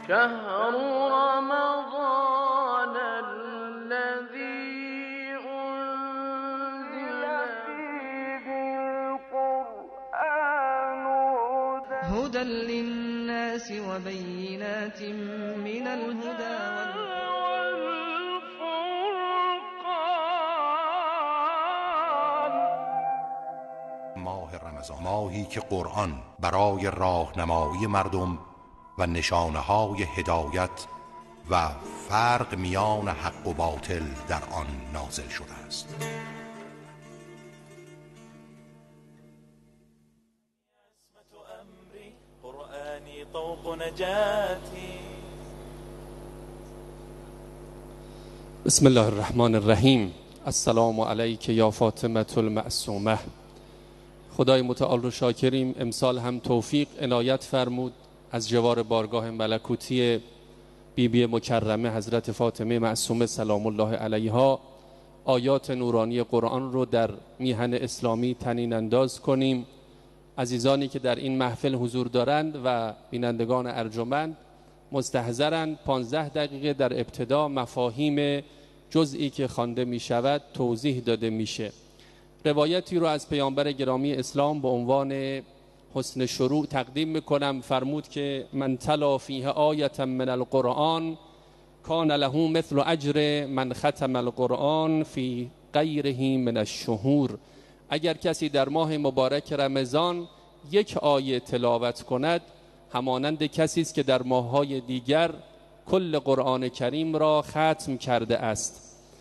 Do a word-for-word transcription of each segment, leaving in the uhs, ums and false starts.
شهر رمضان الذي أنزل فيه القرآن هدى للناس وبينات من الهدى والفرقان. ماه رمضان، ماهی که قرآن برای راهنمایی مردم و نشانه‌های هدایت و فرق میان حق و باطل در آن نازل شده است. قرآنی طوق نجاتی. بسم الله الرحمن الرحیم. السلام علیک یا فاطمه المعصومه. خدای متعال رو شاکریم، امسال هم توفیق عنایت فرمود از جوار بارگاه ملکوتی بی بی مکرمه حضرت فاطمه معصومه سلام الله علیها آیات نورانی قرآن رو در میهن اسلامی طنین انداز کنیم. عزیزانی که در این محفل حضور دارند و بینندگان ارجمند مستحضرند پانزده دقیقه در ابتدا مفاهیم جزئی که خوانده می شود توضیح داده میشه. روایتی رو از پیامبر گرامی اسلام به عنوان حسن شروع تقدیم میکنم. فرمود که من تلا فیه آیة من القرآن کان له مثل اجر من ختم القرآن فی غیره من الشهور. اگر کسی در ماه مبارک رمضان یک آیه تلاوت کند همانند کسی است که در ماه‌های دیگر کل قرآن کریم را ختم کرده است.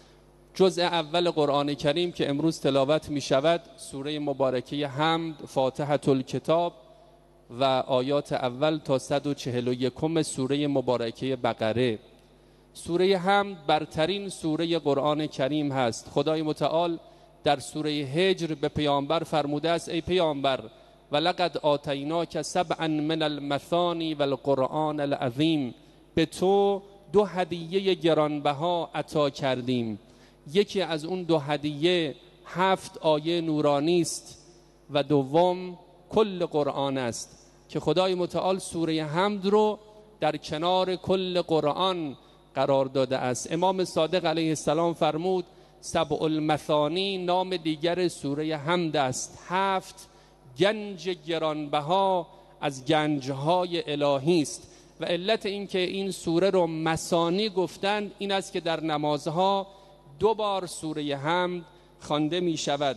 جزء اول قرآن کریم که امروز تلاوت می شود سوره مبارکه حمد، فاتحة الکتاب و آیات اول تا صد و چهل و یکم سوره مبارکه بقره. سوره حمد برترین سوره قرآن کریم هست. خدای متعال در سوره هجر به پیامبر فرموده است ای پیامبر ولقد آتیناک سبعا من المثانی والقرآن العظیم، به تو دو هدیه گرانبها عطا کردیم. یکی از اون دو هدیه هفت آیه نورانی است و دوم کل قرآن است که خدای متعال سوره حمد رو در کنار کل قرآن قرار داده است. امام صادق علیه السلام فرمود سبع المثانی نام دیگر سوره حمد است. هفت گنج گرانبها از گنجهای الهی است و علت این که این سوره رو مثانی گفتند این است که در نمازها دو بار سوره حمد خوانده می شود.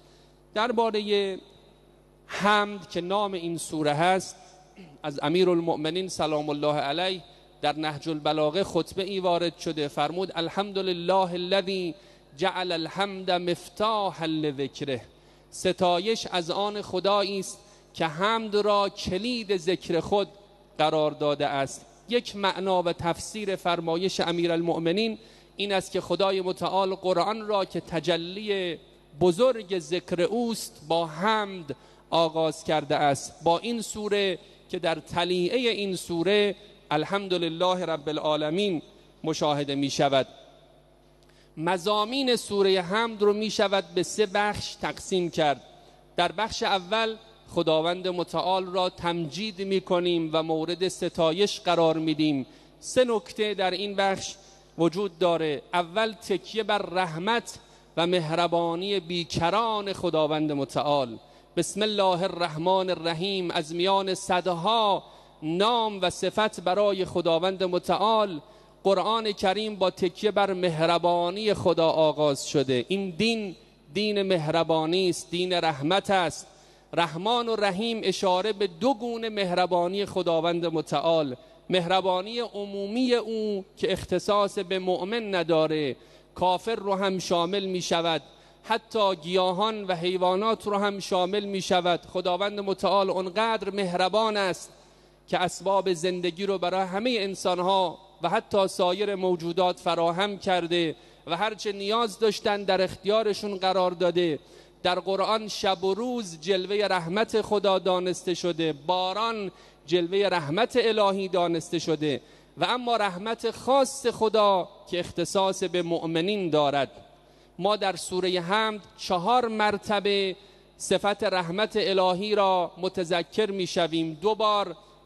درباره حمد که نام این سوره هست از امیرالمؤمنین سلام الله علیه در نهج البلاغه خطبه ای وارد شده. فرمود الحمدلله الذی جعل الحمد مفتاحا لذکره. ستایش از آن خدایی است که حمد را کلید ذکر خود قرار داده است. یک معنا و تفسیر فرمایش امیرالمؤمنین این است که خدای متعال قرآن را که تجلی بزرگ ذکر اوست با حمد آغاز کرده است. با این سوره که در تلیعه این سوره الحمدلله رب العالمین مشاهده می شود. مضامین سوره حمد رو می شود به سه بخش تقسیم کرد. در بخش اول خداوند متعال را تمجید می کنیم و مورد ستایش قرار می دیم. سه نکته در این بخش وجود داره. اول تکیه بر رحمت و مهربانی بیکران خداوند متعال. بسم الله الرحمن الرحیم، از میان صدها نام و صفت برای خداوند متعال قرآن کریم با تکیه بر مهربانی خدا آغاز شده. این دین دین مهربانی است، دین رحمت است. رحمان و رحیم اشاره به دو گونه مهربانی خداوند متعال. مهربانی عمومی او که اختصاص به مؤمن نداره، کافر رو هم شامل می شود، حتی گیاهان و حیوانات رو هم شامل می شود. خداوند متعال اونقدر مهربان است که اسباب زندگی رو برای همه انسانها و حتی سایر موجودات فراهم کرده و هرچه نیاز داشتن در اختیارشون قرار داده. در قرآن شب و روز جلوه رحمت خدا دانسته شده، باران جلوه رحمت الهی دانسته شده و اما رحمت خاص خدا که اختصاص به مؤمنین دارد. ما در سوره حمد چهار مرتبه صفت رحمت الهی را متذکر می شویم. دو بار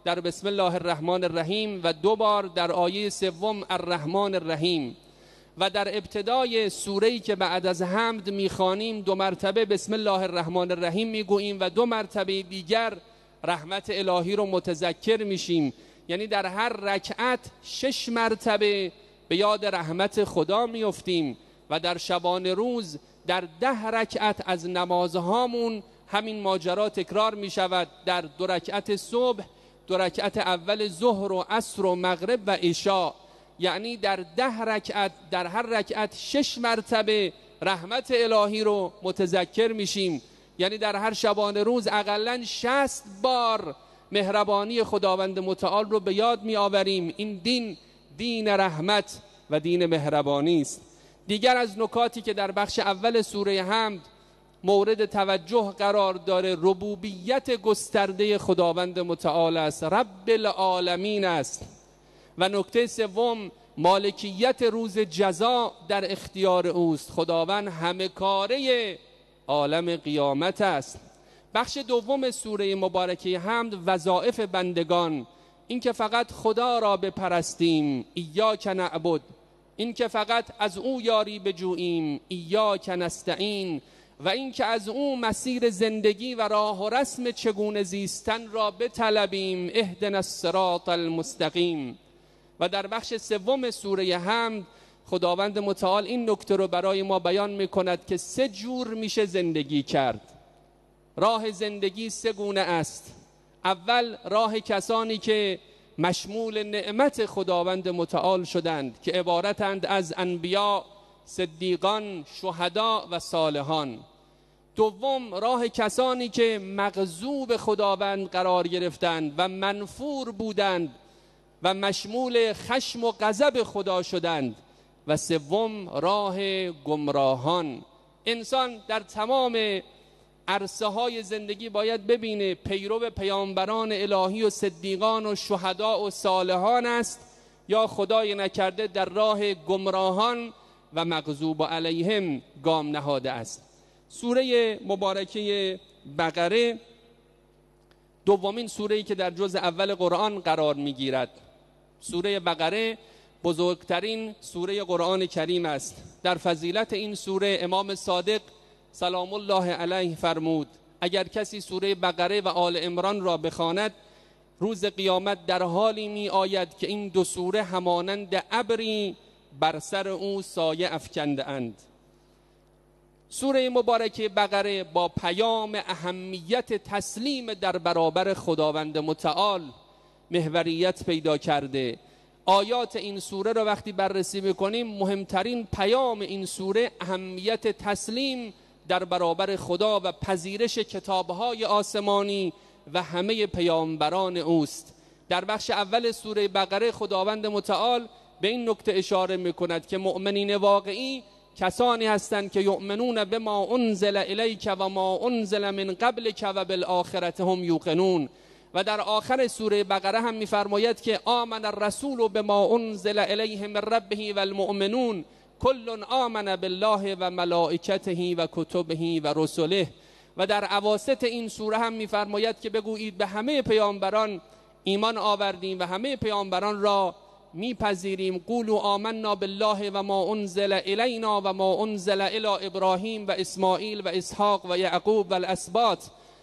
در بسم الله الرحمن الرحیم و دو بار در آیه سوم الرحمن الرحیم. و در ابتدای سوره‌ای که بعد از حمد میخوانیم دو مرتبه بسم الله الرحمن الرحیم میگوییم و دو مرتبه دیگر رحمت الهی رو متذکر میشیم. یعنی در هر رکعت شش مرتبه به یاد رحمت خدا میافتیم و در شبانه روز در ده رکعت از نمازهامون همین ماجرا تکرار می شود. در دو رکعت صبح، دو رکعت اول ظهر و عصر و مغرب و عشاء، یعنی در ده رکعت در هر رکعت شش مرتبه رحمت الهی رو متذکر میشیم. یعنی در هر شبانه روز اقلاً شصت بار مهربانی خداوند متعال رو به یاد می آوریم. این دین دین رحمت و دین مهربانی است. دیگر از نکاتی که در بخش اول سوره حمد مورد توجه قرار داره ربوبیت گسترده خداوند متعال است، رب العالمین است. و نکته سوم مالکیت روز جزا در اختیار اوست، خداوند همه کاره عالم قیامت است. بخش دوم سوره مبارکه حمد وظایف بندگان، این که فقط خدا را بپرستیم، ایاک نعبد، این که فقط از او یاری بجوییم، ایاک نستعین، و این که از او مسیر زندگی و راه و رسم چگونه زیستن را بطلبیم، اهدنا الصراط المستقیم. و در بخش سوم سوره حمد خداوند متعال این نکته رو برای ما بیان میکند که سه جور میشه زندگی کرد. راه زندگی سه گونه است. اول راه کسانی که مشمول نعمت خداوند متعال شدند که عبارتند از انبیا، صدیقان، شهدا و صالحان. دوم راه کسانی که مغضوب خداوند قرار گرفتند و منفور بودند و مشمول خشم و غضب خدا شدند. و سوم راه گمراهان. انسان در تمام عرصه های زندگی باید ببینه پیرو پیامبران الهی و صدیقان و شهدا و صالحان است یا خدای نکرده در راه گمراهان و مغضوب علیهم گام نهاده است. سوره مبارکه بقره دومین سوره‌ای که در جزء اول قرآن قرار می‌گیرد. سوره بقره بزرگترین سوره قرآن کریم است. در فضیلت این سوره امام صادق سلام الله علیه فرمود اگر کسی سوره بقره و آل عمران را بخواند روز قیامت در حالی می آید که این دو سوره همانند ابری بر سر او سایه افکنده اند. سوره مبارکه بقره با پیام اهمیت تسلیم در برابر خداوند متعال محوریت پیدا کرده. آیات این سوره را وقتی بررسی میکنیم مهمترین پیام این سوره اهمیت تسلیم در برابر خدا و پذیرش کتابهای آسمانی و همه پیامبران اوست. در بخش اول سوره بقره خداوند متعال به این نکته اشاره میکند که مؤمنین واقعی کسانی هستند که یؤمنون بما انزل الیک و ما انزل من قبلک و بالآخرة هم یوقنون. و در آخر سوره بقره هم میفرماید که آمن الرسول بما انزل الیه من ربه و المؤمنون کل آمن بالله و ملائکته و کتبه و رسله. و در اواسط این سوره هم میفرماید که بگویید به همه پیامبران ایمان آوردیم و همه پیامبران را میپذیریم. قولوا آمنا بالله و ما انزل الینا و ما انزل الی ابراهیم و اسماعیل و اسحاق و یعقوب و الاسباط.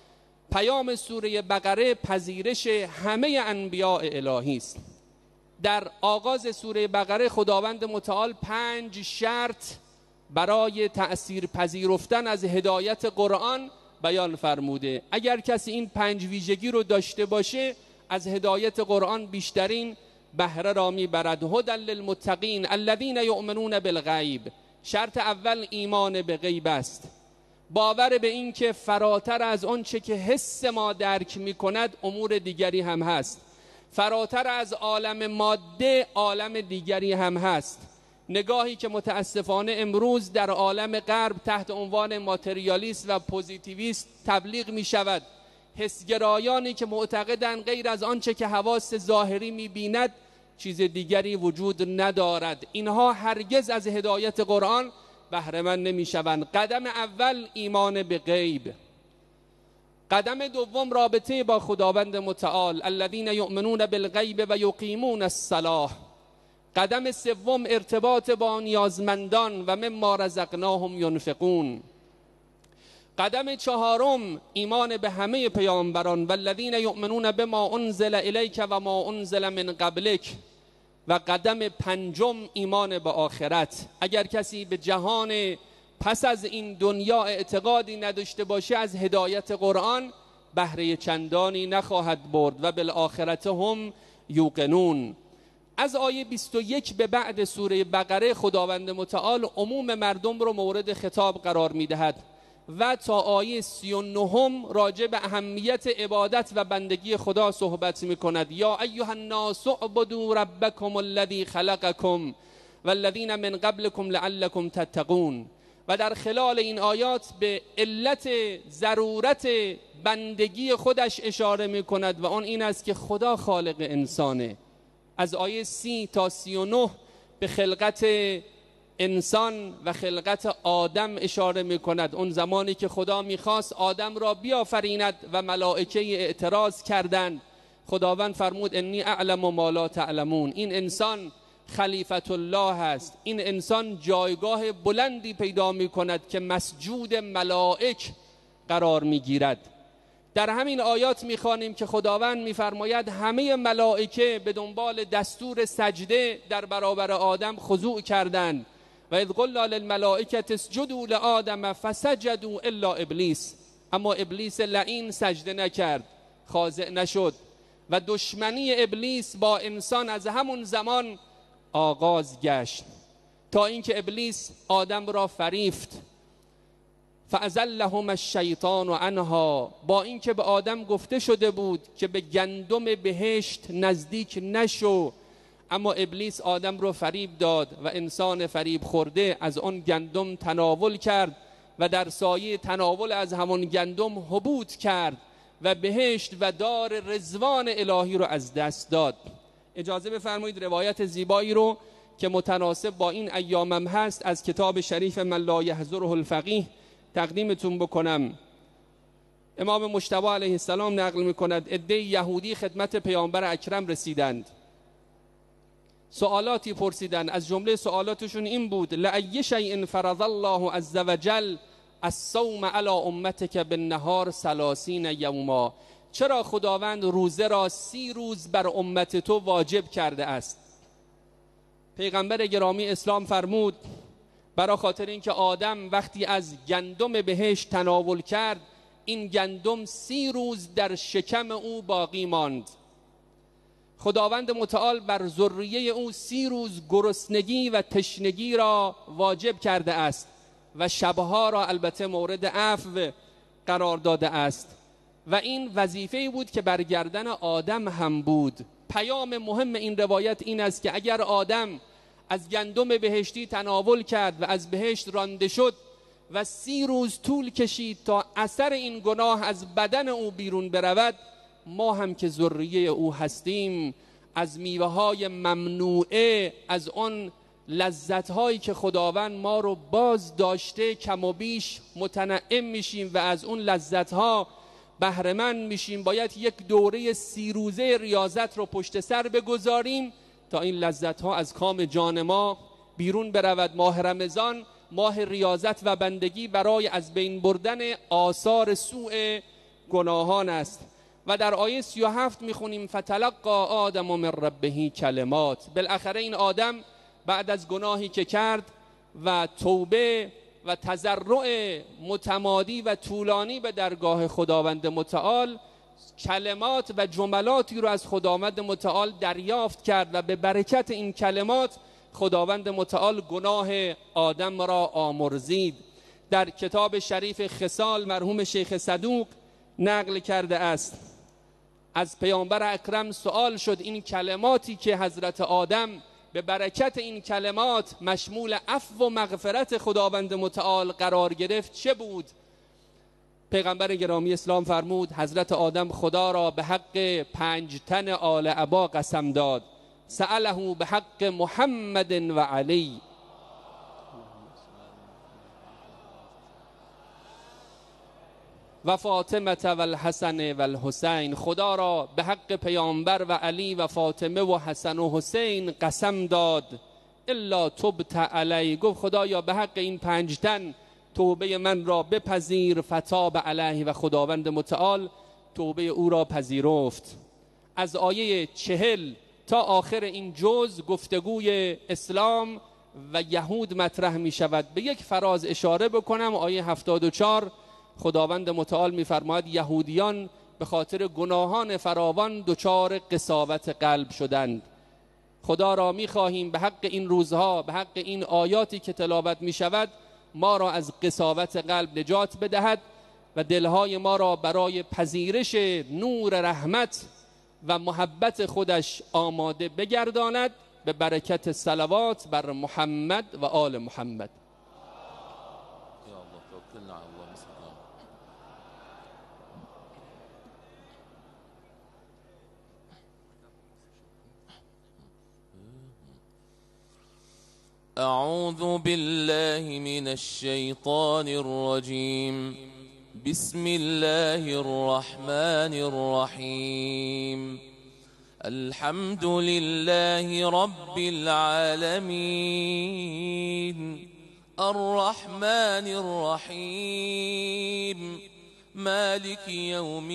پیام سوره بقره پذیرش همه انبیاء الهی است. در آغاز سوره بقره خداوند متعال پنج شرط برای تأثیر پذیرفتن از هدایت قرآن بیان فرموده. اگر کسی این پنج ویژگی رو داشته باشه از هدایت قرآن بیشترین بهره را میبرد. هدی للمتقین الذین یؤمنون بالغیب. شرط اول ایمان به غیب است، باور به این که فراتر از آن چه که حس ما درک میکند امور دیگری هم هست، فراتر از عالم ماده عالم دیگری هم هست. نگاهی که متاسفانه امروز در عالم غرب تحت عنوان ماتریالیست و پوزیتیویست تبلیغ می شود، حسگرایانی که معتقدند غیر از آنچه که حواس ظاهری می بیند چیز دیگری وجود ندارد، اینها هرگز از هدایت قرآن بهره مند نمی شوند. قدم اول ایمان به غیب. قدم دوم رابطه با خداوند متعال، الذین یؤمنون بالغیب و یقیمون الصلاة. قدم سوم ارتباط با نیازمندان و مما رزقناهم ینفقون. قدم چهارم ایمان به همه پیامبران، والذین یؤمنون بما انزل الیک و ما انزل من قبلک. و قدم پنجم ایمان به آخرت. اگر کسی به جهان پس از این دنیا اعتقادی نداشته باشه از هدایت قرآن بهره چندانی نخواهد برد و بالآخرت هم یوقنون. از آیه بیست و یک به بعد سوره بقره خداوند متعال عموم مردم رو مورد خطاب قرار میدهد و تا آیه سی و نه راجع به اهمیت عبادت و بندگی خدا صحبت میکند. یا ایها الناس اعبدوا ربکم الذی خلقکم والذین من قبلکم لعلکم تتقون. و در خلال این آیات به علت ضرورت بندگی خودش اشاره میکند و آن این است که خدا خالق انسانه. از آیه سی تا سی و نه به خلقت انسان و خلقت آدم اشاره می کند. اون زمانی که خدا میخواست آدم را بیافریند و ملائکه اعتراض کردند، خداوند فرمود انی اعلم ما لا تعلمون. این انسان خلیفت الله است، این انسان جایگاه بلندی پیدا می کند که مسجود ملائک قرار می گیرد. در همین آیات میخوانیم که خداوند میفرماید همه ملائکه به دنبال دستور سجده در برابر آدم خضوع کردند و اذ قلنا للملائکة اسجدوا لآدم فسجدوا الا ابلیس. اما ابلیس لعین سجده نکرد، خاضع نشد و دشمنی ابلیس با انسان از همون زمان آغاز گشت تا اینکه ابلیس آدم را فریفت. فأزلهم الشیطان عنها، با اینکه به آدم گفته شده بود که به گندم بهشت نزدیک نشو، اما ابلیس آدم رو فریب داد و انسان فریب خورده از آن گندم تناول کرد و در سایه تناول از همون گندم حبوط کرد و بهشت و دار رضوان الهی رو از دست داد. اجازه بفرمایید روایت زیبایی رو که متناسب با این ایامم هست از کتاب شریف من لا یحضره الفقیه تقدیمتون بکنم. امام مجتبی علیه السلام نقل میکند عده یهودی خدمت پیامبر اکرم رسیدند، سوالاتی پرسیدند. از جمله سوالاتشون این بود لأی شیء فرض الله عز وجل الصوم علی امتک بالنهار ثلاثین یوما. چرا خداوند روزه را سی روز بر امت تو واجب کرده است؟ پیغمبر گرامی اسلام فرمود برای خاطر اینکه آدم وقتی از گندم بهشت تناول کرد این گندم سی روز در شکم او باقی ماند. خداوند متعال بر ذریه او سی روز گرسنگی و تشنگی را واجب کرده است و شبها را البته مورد عفو قرار داده است و این وظیفه‌ای بود که بر گردن آدم هم بود. پیام مهم این روایت این است که اگر آدم از گندم بهشتی تناول کرد و از بهشت رانده شد و سی روز طول کشید تا اثر این گناه از بدن او بیرون برود، ما هم که ذریه او هستیم از میوه های ممنوعه، از آن لذت هایی که خداوند ما رو باز داشته کم و بیش متنعم میشیم و از اون لذت ها بهره مند میشیم. باید یک دوره سی روزه ریاضت رو پشت سر بگذاریم تا این لذت ها از کام جان ما بیرون برود. ماه رمضان ماه ریاضت و بندگی برای از بین بردن آثار سوء گناهان است. و در آیه سی و هفت میخونیم فتلقی آدم من ربه کلمات. بالاخره این آدم بعد از گناهی که کرد و توبه و تضرع متمادی و طولانی به درگاه خداوند متعال کلمات و جملاتی رو از خداوند متعال دریافت کرد و به برکت این کلمات خداوند متعال گناه آدم را آمرزید. در کتاب شریف خصال مرحوم شیخ صدوق نقل کرده است از پیامبر اکرم سوال شد این کلماتی که حضرت آدم به برکت این کلمات مشمول عفو و مغفرت خداوند متعال قرار گرفت چه بود؟ پیغمبر گرامی اسلام فرمود حضرت آدم خدا را به حق پنج تن آل عبا قسم داد، سأله به حق محمد و علی. و فاطمه و الحسن و الحسین. خدا را به حق پیامبر و علی و فاطمه و حسن و حسین قسم داد الا تبت علی، گفت خدایا به حق این پنج تن توبه من را بپذیر. فتاب علیه و خداوند متعال توبه او را پذیرفت. از آیه چهل تا آخر این جز گفتگوی اسلام و یهود مطرح می شود. به یک فراز اشاره بکنم. آیه هفتاد و چهار خداوند متعال می فرماید یهودیان به خاطر گناهان فراوان دچار قساوت قلب شدند. خدا را می خواهیم به حق این روزها، به حق این آیاتی که تلاوت می شود، ما را از قساوت قلب نجات بدهد و دلهای ما را برای پذیرش نور رحمت و محبت خودش آماده بگرداند، به برکت صلوات بر محمد و آل محمد. أعوذ بالله من الشيطان الرجيم. بسم الله الرحمن الرحيم. الحمد لله رب العالمين الرحمن الرحيم مالك يوم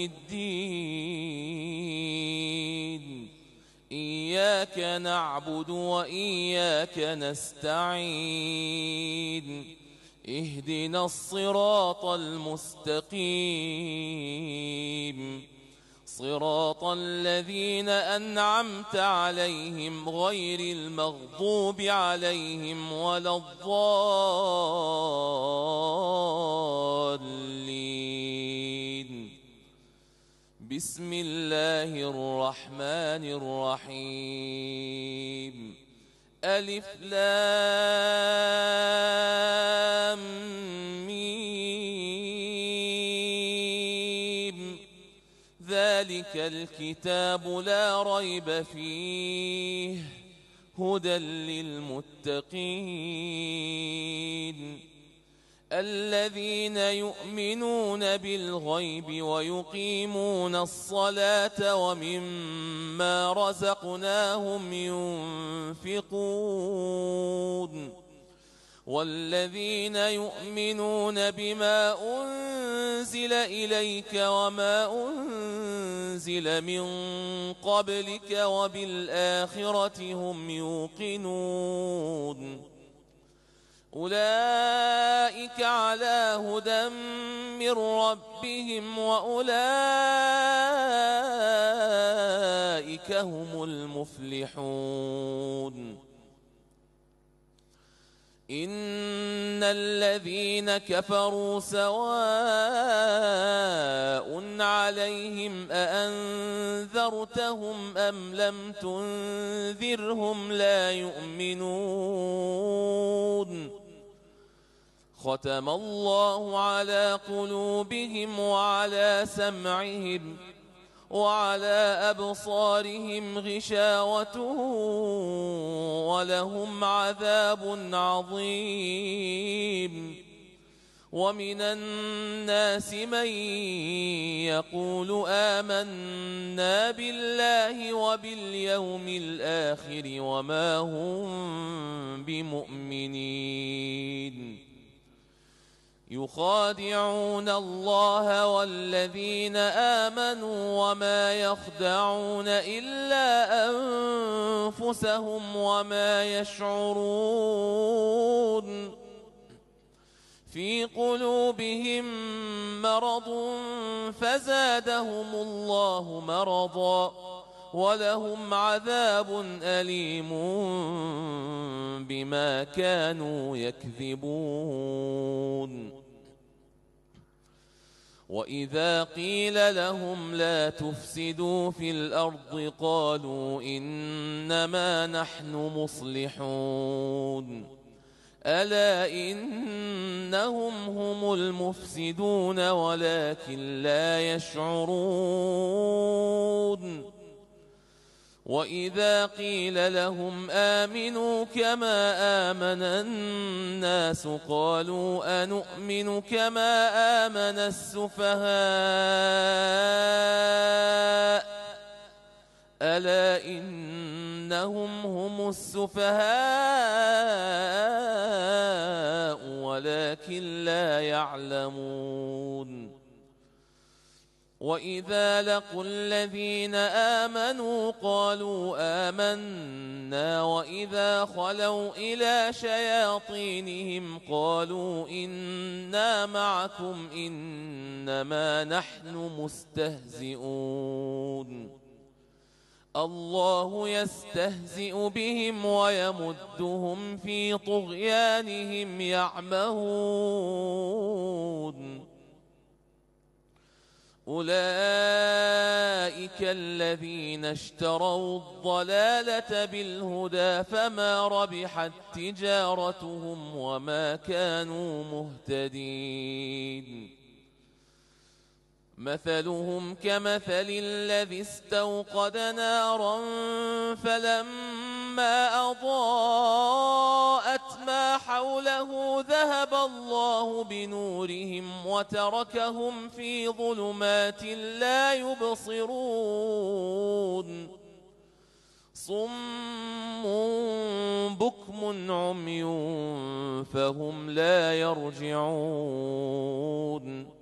الدين إياك نعبد وإياك نستعين اهدنا الصراط المستقيم صراط الذين أنعمت عليهم غير المغضوب عليهم ولا الضالين. بسم الله الرحمن الرحيم. ألف لام ميم ذلك الكتاب لا ريب فيه هدى للمتقين الذين يؤمنون بالغيب ويقيمون الصلاة ومما رزقناهم ينفقون والذين يؤمنون بما أنزل إليك وما أنزل من قبلك وبالآخرة هم يوقنون أولئك على هدى من ربهم وأولئك هم المفلحون. إن الذين كفروا سواء عليهم أأنذرتهم أم لم تنذرهم لا يؤمنون. ختم الله على قلوبهم وعلى سمعهم وعلى أبصارهم غشاوة ولهم عذاب عظيم. ومن الناس من يقول آمنا بالله وباليوم الآخر وما هم بمؤمنين يخادعون الله والذين آمنوا وما يخدعون إلا أنفسهم وما يشعرون. في قلوبهم مرض فزادهم الله مرضا ولهم عذاب أليم بما كانوا يكذبون. وإذا قيل لهم لا تفسدوا في الأرض قالوا إنما نحن مصلحون ألا إنهم هم المفسدون ولكن لا يشعرون. وإذا قيل لهم آمنوا كما آمن الناس قالوا أنؤمن كما آمن السفهاء ألا إنهم هم السفهاء ولكن لا يعلمون وإذا لقوا الذين آمنوا قالوا آمنا وإذا خلوا إلى شياطينهم قالوا إنا معكم إنما نحن مستهزئون الله يستهزئ بهم ويمدهم في طغيانهم يعمهون أولئك الذين اشتروا الضلالة بالهدى فما ربحت تجارتهم وما كانوا مهتدين مثلهم كمثل الذي استوقد نارا فلما أضاءت ما حوله ذهب الله بنورهم وتركهم في ظلمات لا يبصرون صم بكم عمي فهم لا يرجعون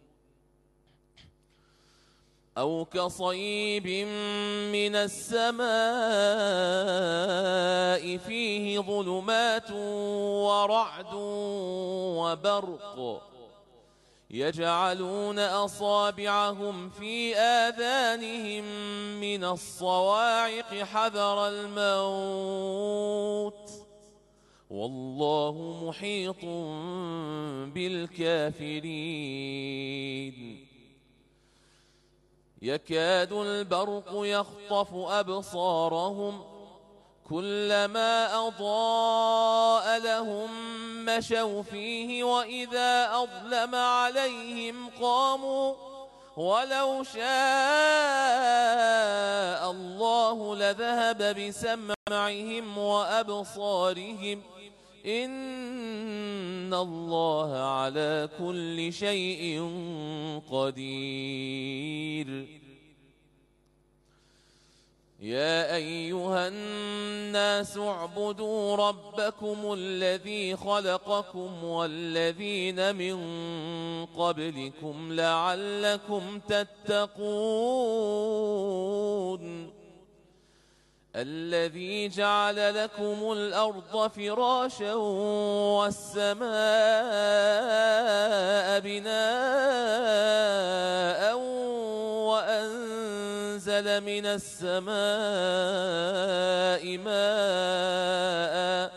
أو كصيب من السماء فيه ظلمات ورعد وبرق يجعلون أصابعهم في آذانهم من الصواعق حذر الموت والله محيط بالكافرين يكاد البرق يخطف أبصارهم كلما أضاء لهم مشوا فيه وإذا أظلم عليهم قاموا ولو شاء الله لذهب بسمعهم وأبصارهم إن الله على كل شيء قدير يا أيها الناس اعبدوا ربكم الذي خلقكم والذين من قبلكم لعلكم تتقون الذي جعل لكم الأرض فراشا والسماء بناء وأنزل من السماء ماء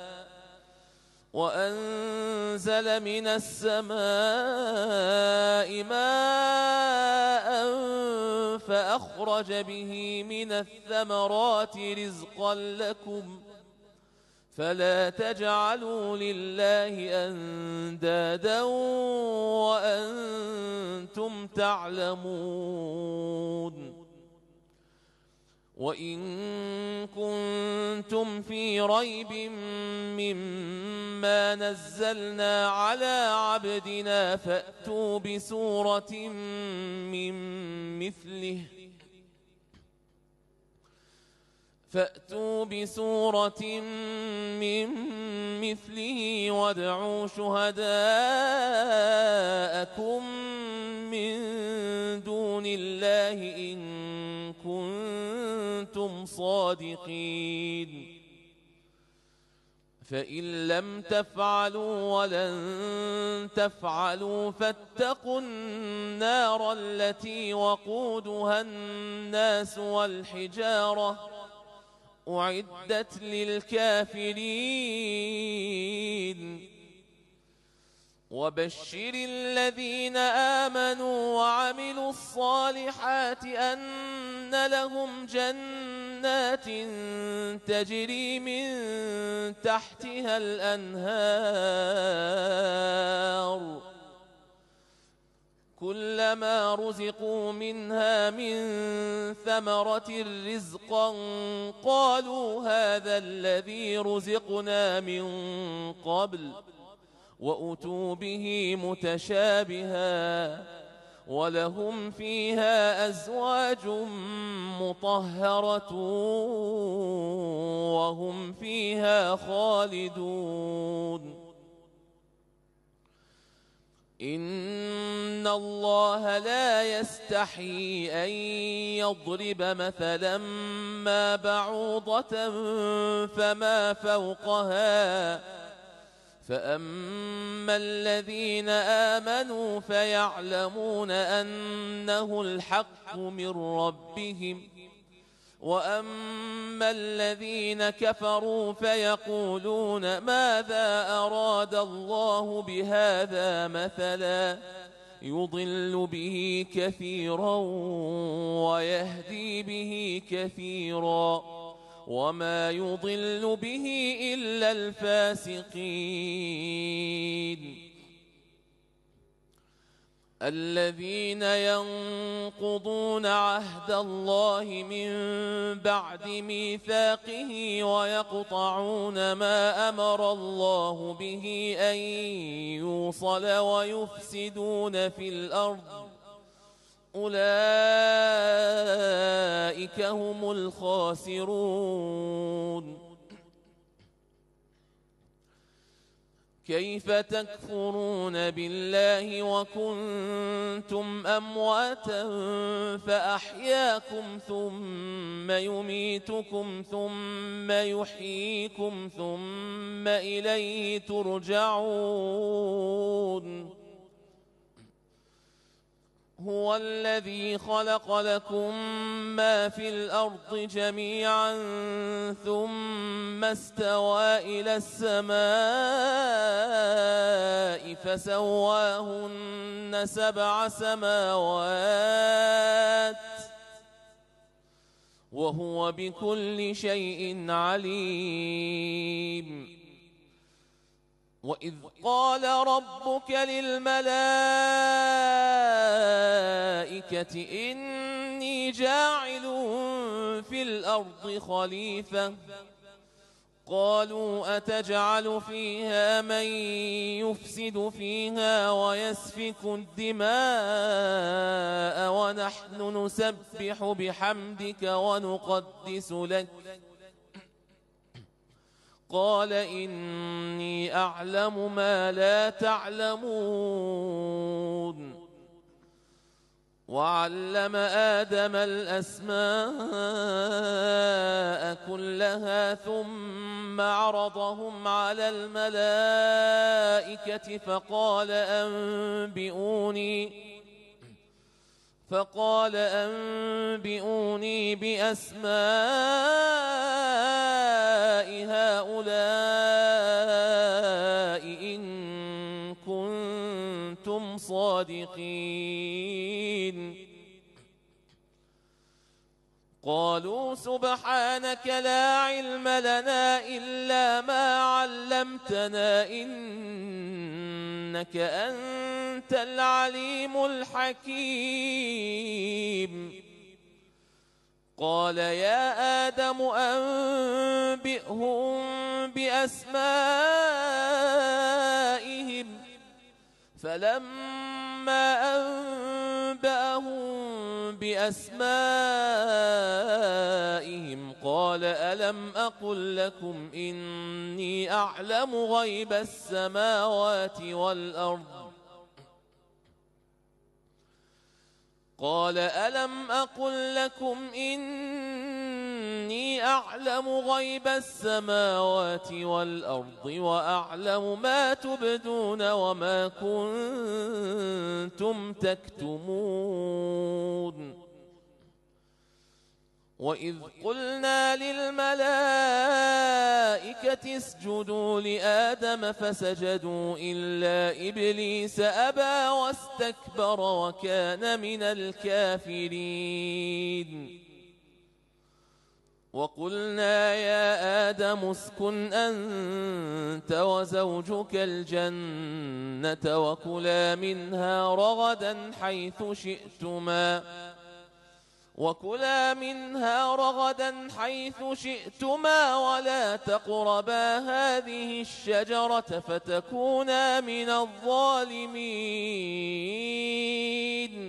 وأنزل من السماء ماء فأخرج به من الثمرات رزقا لكم فلا تجعلوا لله أندادا وأنتم تعلمون وإن كنتم في ريب مما نزلنا على عبدنا فأتوا بسورة من مثله فأتوا بسورة من مثله وادعوا شهداءكم من دون الله إن كنتم صادقين فإن لم تفعلوا ولن تفعلوا فاتقوا النار التي وقودها الناس والحجارة أعدت للكافرين وبشر الذين آمنوا وعملوا الصالحات أن لهم جنات تجري من تحتها الأنهار كلما رزقوا منها من ثمرة رزقا قالوا هذا الذي رزقنا من قبل وأتوا به متشابها ولهم فيها أزواج مطهرة وهم فيها خالدون إن الله لا يستحيي أن يضرب مثلا ما بعوضة فما فوقها فأما الذين آمنوا فيعلمون أنه الحق من ربهم وأما الذين كفروا فيقولون ماذا أراد الله بهذا مثلا يضل به كثيرا ويهدي به كثيرا وما يضل به إلا الفاسقين الذين ينقضون عهد الله من بعد ميثاقه ويقطعون ما أمر الله به أن يوصل ويفسدون في الأرض أولئك هم الخاسرون كيف تكفرون بالله وكنتم أمواتا فأحياكم ثم يميتكم ثم يحييكم ثم إليه ترجعون هو الذي خلق لكم ما في الأرض جميعا ثم استوى إلى السماء فسواهن سبع سماوات وهو بكل شيء عليم وإذ قال ربك للملائكة إني جاعل في الأرض خليفة قالوا أتجعل فيها من يفسد فيها ويسفك الدماء ونحن نسبح بحمدك ونقدس لك قال إني أعلم ما لا تعلمون وعلم آدم الأسماء كلها ثم عرضهم على الملائكة فقال أنبئوني فقال أنبئوني بأسماء هؤلاء إن كنتم صادقين قالوا سبحانك لا علم لنا إلا ما علمتنا إنك أنت العليم الحكيم قال يا آدم أنبئهم بأسمائهم فلما أنبأهم بأسمائهم قال ألم أقل لكم إني أعلم غيب السماوات والأرض قال ألم أقل لكم إني أعلم غيب السماوات والأرض وأعلم ما تبدون وما كنتم تكتمون وإذ قلنا للملائكة اسجدوا لآدم فسجدوا إلا إبليس أبى واستكبر وكان من الكافرين وقلنا يا آدم اسكن أنت وزوجك الجنة وكلا منها رغدا حيث شئتما وكلا منها رغدا حيث شئتما ولا تقربا هذه الشجرة فتكونا من الظالمين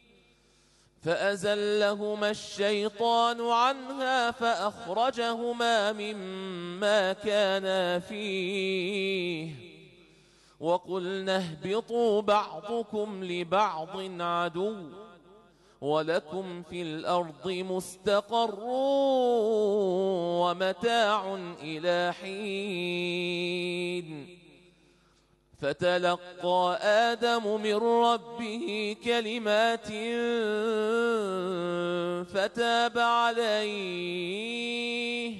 فأزلهما الشيطان عنها فأخرجهما مما كانا فيه وقلنا اهبطوا بعضكم لبعض عدو ولكم في الأرض مستقر ومتاع إلى حين فتلقى آدم من ربه كلمات فتاب عليه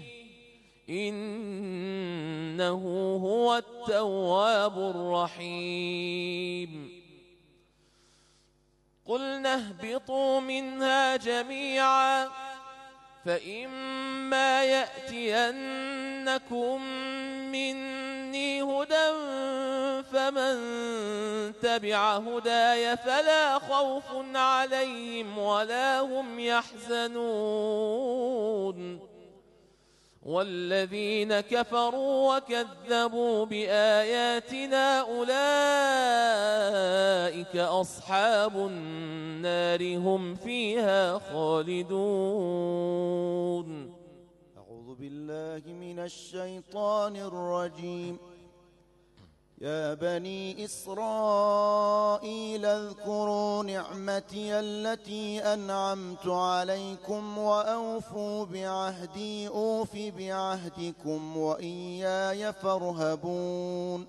إنه هو التواب الرحيم قلنا اهبطوا منها جميعا فإما يأتينكم مني هدى فمن تبع هداي فلا خوف عليهم ولا هم يحزنون والذين كفروا وكذبوا بآياتنا أولئك أصحاب النار هم فيها خالدون. أعوذ بالله من الشيطان الرجيم. يا بني إسرائيل اذكروا نعمتي التي أنعمت عليكم وأوفوا بعهدي أوف بعهدكم وإياي فارهبون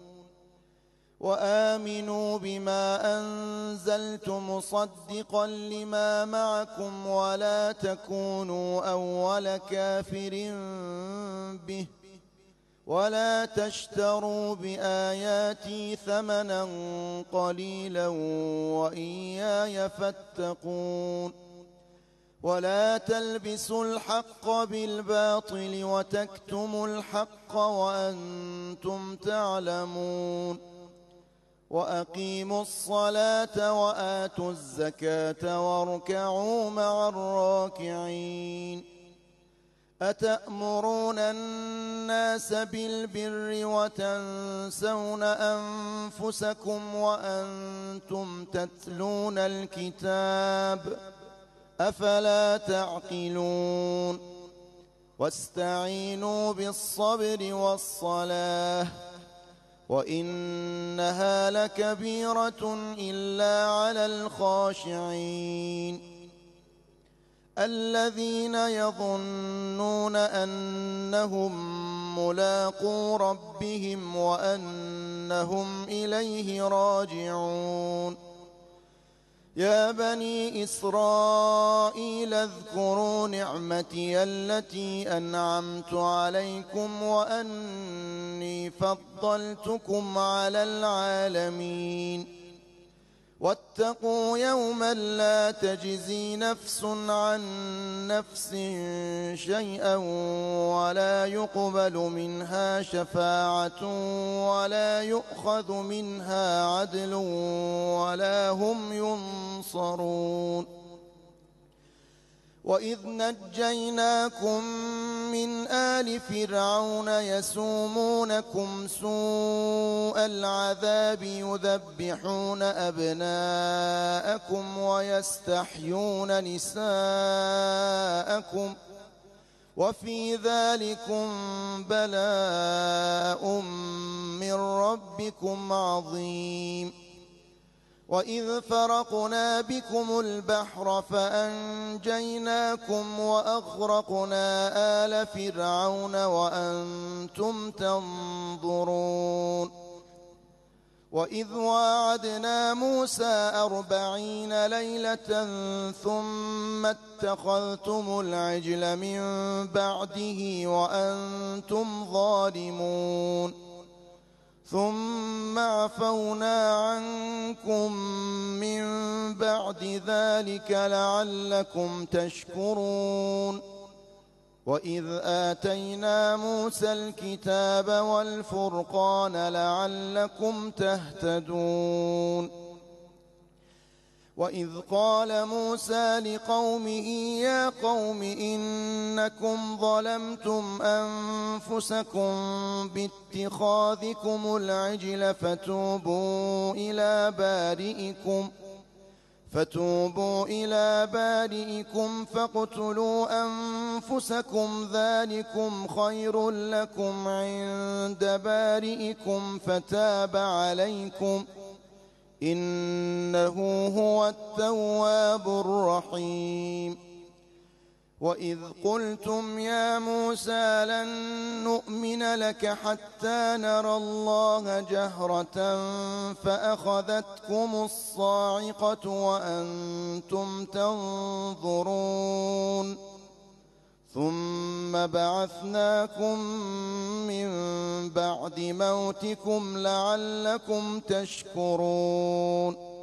وآمنوا بما أنزلت مصدقا لما معكم ولا تكونوا أول كافر به ولا تشتروا بآياتي ثمنا قليلا وإياي فاتقون ولا تلبسوا الحق بالباطل وتكتموا الحق وأنتم تعلمون وأقيموا الصلاة وآتوا الزكاة واركعوا مع الراكعين أتأمرون الناس بالبر وتنسون أنفسكم وأنتم تتلون الكتاب أفلا تعقلون واستعينوا بالصبر والصلاة وإنها لكبيرة إلا على الخاشعين الذين يظنون أنهم ملاقو ربهم وأنهم إليه راجعون يا بني إسرائيل اذكروا نعمتي التي أنعمت عليكم وأني فضلتكم على العالمين واتقوا يوما لا تجزي نفس عن نفس شيئا ولا يقبل منها شفاعة ولا يؤخذ منها عدل ولا هم ينصرون وإذ نجيناكم من آل فرعون يسومونكم سوء العذاب يذبحون أبناءكم ويستحيون نساءكم وفي ذلكم بلاء من ربكم عظيم وإذ فرقنا بكم البحر فأنجيناكم وأغرقنا آل فرعون وأنتم تنظرون وإذ واعدنا موسى أربعين ليلة ثم اتخذتم العجل من بعده وأنتم ظالمون ثم عفونا عنكم من بعد ذلك لعلكم تشكرون وإذ آتينا موسى الكتاب والفرقان لعلكم تهتدون وإذ قال موسى لقومه يا قوم إنكم ظلمتم أنفسكم باتخاذكم العجل فتوبوا إلى بارئكم فتوبوا إلى بارئكم فاقتلوا أنفسكم ذلكم خير لكم عند بارئكم فتاب عليكم إنه هو التواب الرحيم وإذ قلتم يا موسى لن نؤمن لك حتى نرى الله جهرة فأخذتكم الصاعقة وأنتم تنظرون ثم بعثناكم من بعد موتكم لعلكم تشكرون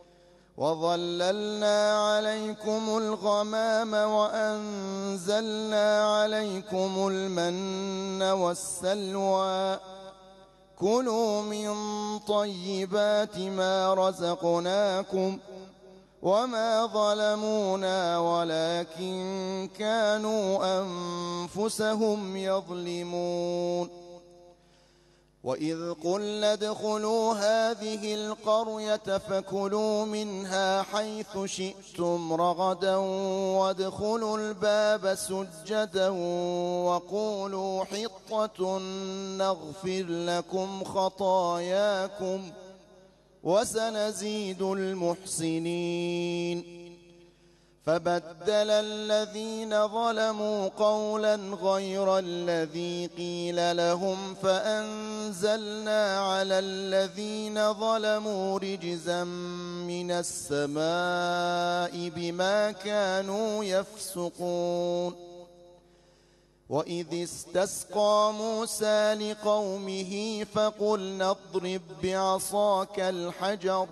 وظللنا عليكم الغمام وأنزلنا عليكم المن والسلوى كلوا من طيبات ما رزقناكم وما ظلمونا ولكن كانوا أنفسهم يظلمون وإذ قلنا ادخلوا هذه القرية فكلوا منها حيث شئتم رغدا وادخلوا الباب سجدا وقولوا حطة نغفر لكم خطاياكم وسنزيد المحسنين فبدل الذين ظلموا قولا غير الذي قيل لهم فأنزلنا على الذين ظلموا رجزا من السماء بما كانوا يفسقون وإذ استسقى موسى لقومه فقلنا اضرب بعصاك الحجر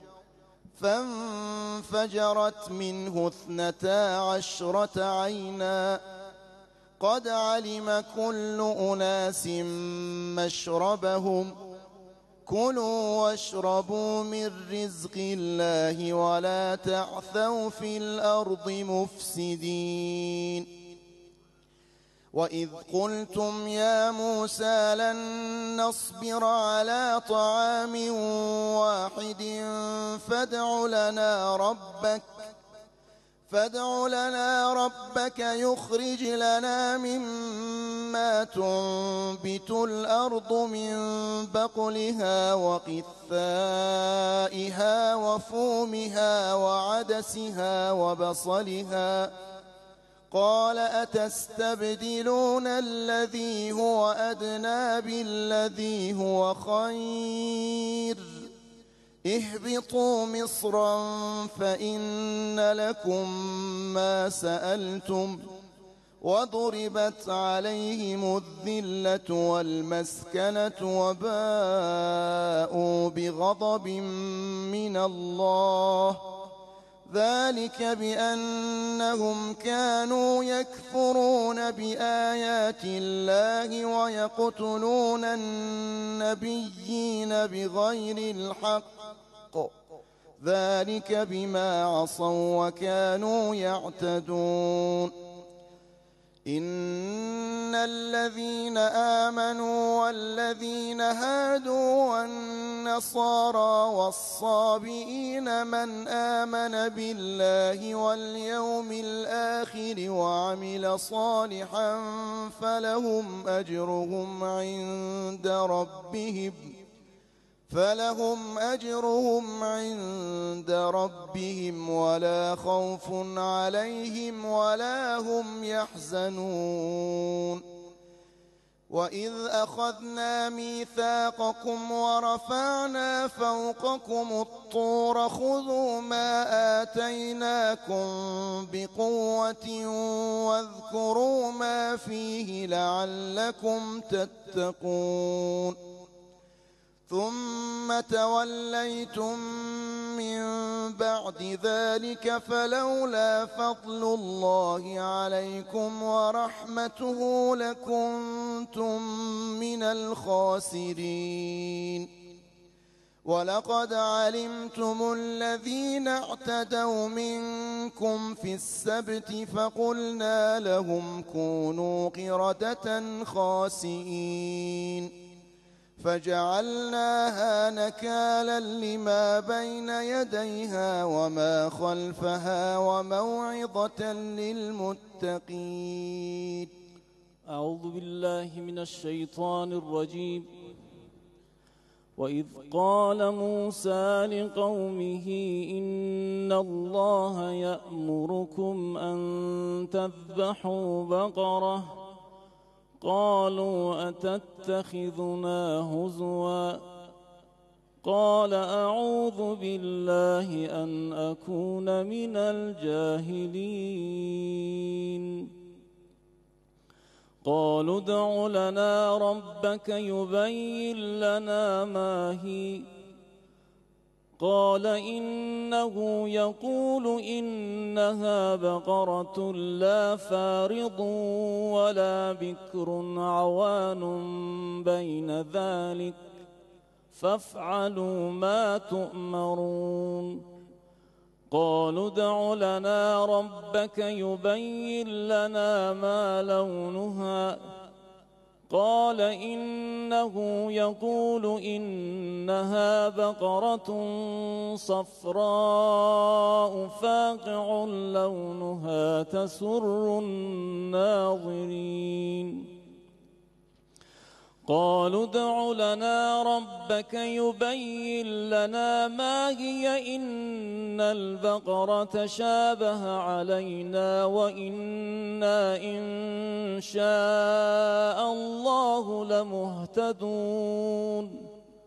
فانفجرت منه اثنتا عشرة عينا قد علم كل أناس مشربهم كلوا واشربوا من رزق الله ولا تعثوا في الأرض مفسدين وإذ قلتم يا موسى لن نصبر على طعام واحد فادع لنا ربك فادع لنا ربك يخرج لنا مما تنبت الأرض من بقلها وقثائها وفومها وعدسها وبصلها قال أتستبدلون الذي هو أدنى بالذي هو خير اهبطوا مصرا فإن لكم ما سألتم وضربت عليهم الذلة والمسكنة وباءوا بغضب من الله ذلك بأنهم كانوا يكفرون بآيات الله ويقتلون النبيين بغير الحق ذلك بما عصوا وكانوا يعتدون إن الذين آمنوا والذين هادوا والنصارى والصابئين من آمن بالله واليوم الآخر وعمل صالحا فلهم أجرهم عند ربهم فلهم أجرهم عند ربهم ولا خوف عليهم ولا هم يحزنون وإذ أخذنا ميثاقكم ورفعنا فوقكم الطور خذوا ما آتيناكم بقوة واذكروا ما فيه لعلكم تتقون ثم توليتم من بعد ذلك فلولا فضل الله عليكم ورحمته لكنتم من الخاسرين. ولقد علمتم الذين اعتدوا منكم في السبت فقلنا لهم كونوا قردة خاسئين فجعلناها نكالا لما بين يديها وما خلفها وموعظة للمتقين. أعوذ بالله من الشيطان الرجيم. وإذ قال موسى لقومه إن الله يأمركم أن تذبحوا بقرة قالوا أتتخذنا هزوا قال أعوذ بالله أن أكون من الجاهلين. قالوا ادع لنا ربك يبين لنا ما هي قال إنه يقول إنها بقرة لا فارض ولا بكر عوان بين ذلك فافعلوا ما تؤمرون. قالوا ادع لنا ربك يبين لنا ما لونها قال إنه يقول إنها بقرة صفراء فاقع لونها تسر الناظرين. قالوا ادع لنا ربك يبين لنا ما هي إن البقرة شابه علينا وإنا إن شاء الله لمهتدون.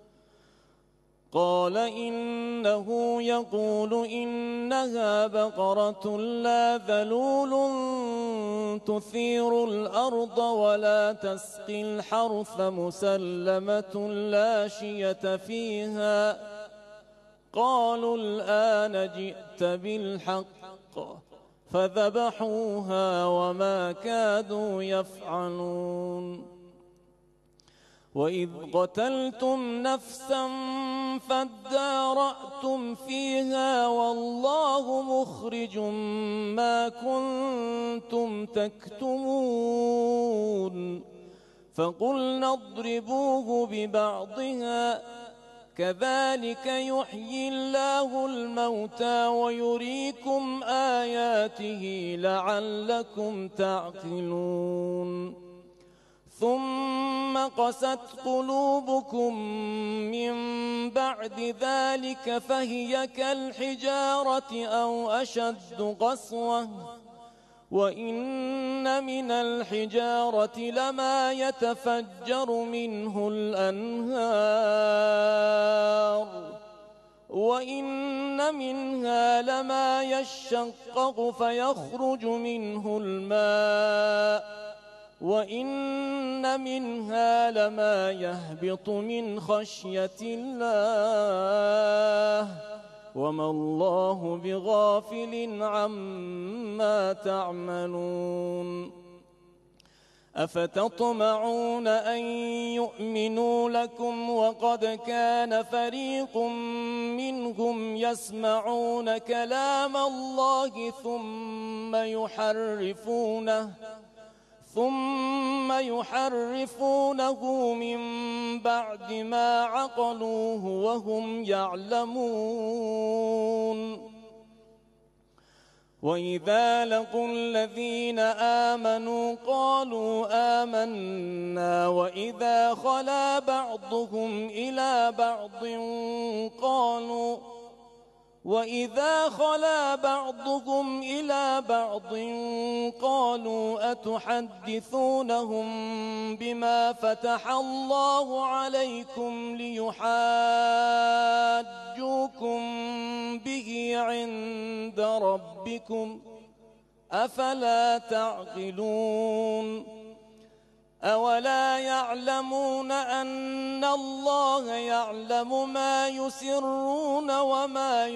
قال إنه يقول إنها بقرة لا ذلول تثير الأرض ولا تسقي الحرث مسلمة لا شية فيها. قالوا الآن جئت بالحق فذبحوها وما كادوا يفعلون. وإذ قتلتم نفسا فادارأتم فيها والله مخرج ما كنتم تكتمون. فقلنا اضربوه ببعضها كذلك يحيي الله الموتى ويريكم آياته لعلكم تعقلون. ثم قست قلوبكم من بعد ذلك فهي كالحجارة أو أشد قسوة وإن من الحجارة لما يتفجر منه الأنهار وإن منها لما يشقق فيخرج منه الماء وإن منها لما يهبط من خشية الله وما الله بغافل عما تعملون. أفتطمعون أن يؤمنوا لكم وقد كان فريق منهم يسمعون كلام الله ثم يحرفونه ثم يحرفونه من بعد ما عقلوه وهم يعلمون. وإذا لقوا الذين آمنوا قالوا آمنا وإذا خلا بعضهم إلى بعض قالوا وإذا خلا بعضهم إلى بعض قالوا أتحدثونهم بما فتح الله عليكم ليحاجوكم به عند ربكم أفلا تعقلون. أولا يعلمون أن الله يعلم ما يسرون وما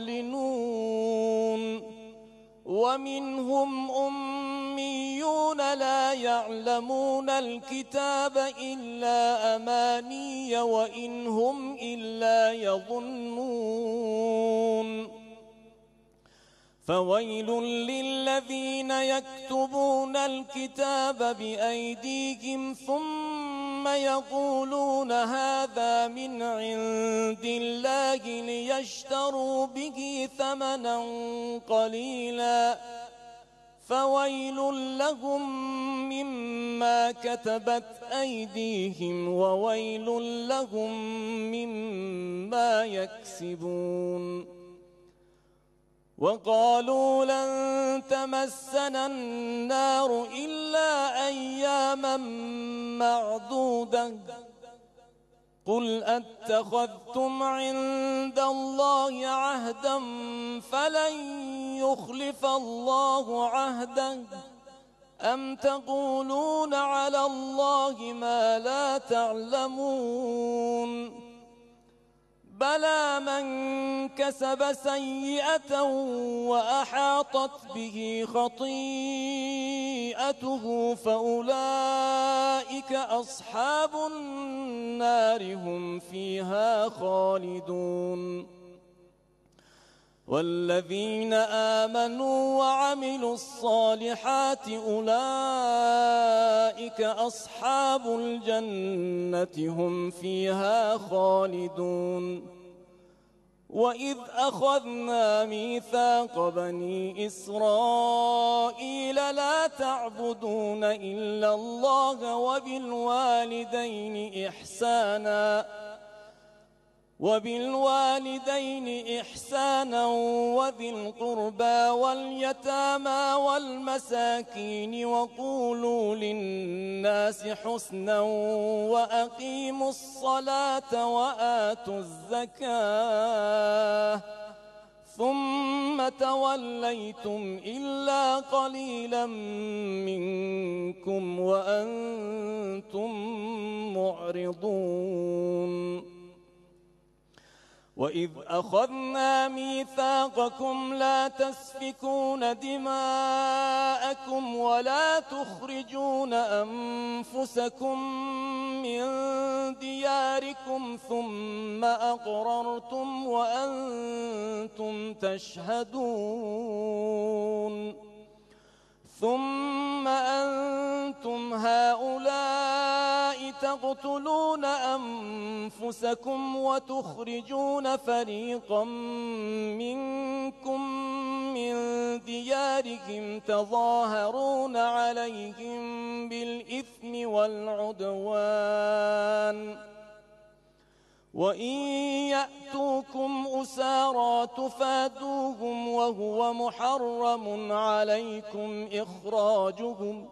يعلنون ومنهم أميون لا يعلمون الكتاب إلا أماني وإن هم إلا يظنون فويل للذين يكتبون الكتاب بأيديهم ثم يقولون هذا من عند الله ليشتروا به ثمنا قليلا فويل لهم مما كتبت أيديهم وويل لهم مما يكسبون وقالوا لن تمسنا النار إلا أياما معدودة قل أتخذتم عند الله عهدا فلن يخلف الله عهده أم تقولون على الله ما لا تعلمون بلى من كسب سيئة وأحاطت به خطيئته فأولئك أصحاب النار هم فيها خالدون والذين آمنوا وعملوا الصالحات أولئك أصحاب الجنة هم فيها خالدون وإذ أخذنا ميثاق بني إسرائيل لا تعبدون إلا الله وبالوالدين إحسانا وبالوالدين إحسانا وذي القربى واليتامى والمساكين وقولوا للناس حسنا وأقيموا الصلاة وآتوا الزكاة ثم توليتم إلا قليلا منكم وأنتم معرضون وإذ أخذنا ميثاقكم لا تسفكون دماءكم ولا تخرجون أنفسكم من دياركم ثم أقررتم وأنتم تشهدون ثم أنتم هؤلاء تقتلون أنفسكم وتخرجون فريقا منكم من ديارهم تظاهرون عليهم بالإثم والعدوان وإن يأتوكم أسارى تفادوهم وهو محرم عليكم إخراجهم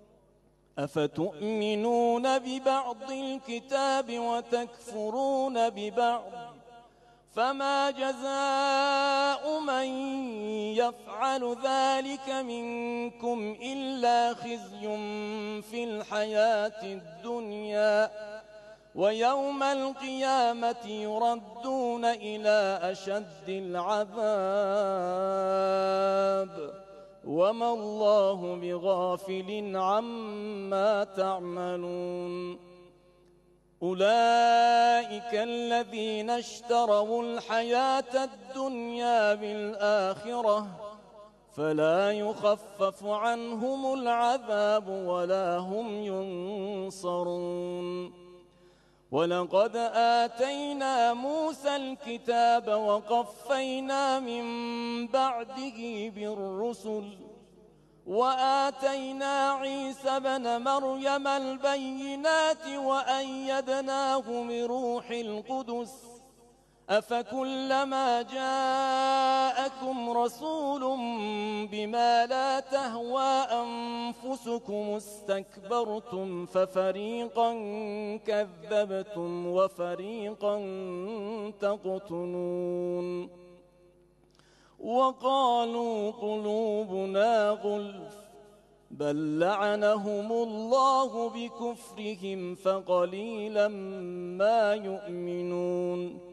أفتؤمنون ببعض الكتاب وتكفرون ببعض فما جزاء من يفعل ذلك منكم إلا خزي في الحياة الدنيا ويوم القيامة يردون إلى أشد العذاب وما الله بغافل عما تعملون أولئك الذين اشتروا الحياة الدنيا بالآخرة فلا يخفف عنهم العذاب ولا هم ينصرون ولقد آتينا موسى الكتاب وقفينا من بعده بالرسل وآتينا عيسى بن مريم البينات وأيدناه بروح القدس أفكلما جاءكم رسول بما لا تهوى أنفسكم استكبرتم ففريقا كذبتم وفريقا تقتلون وقالوا قلوبنا غلف بل لعنهم الله بكفرهم فقليلا ما يؤمنون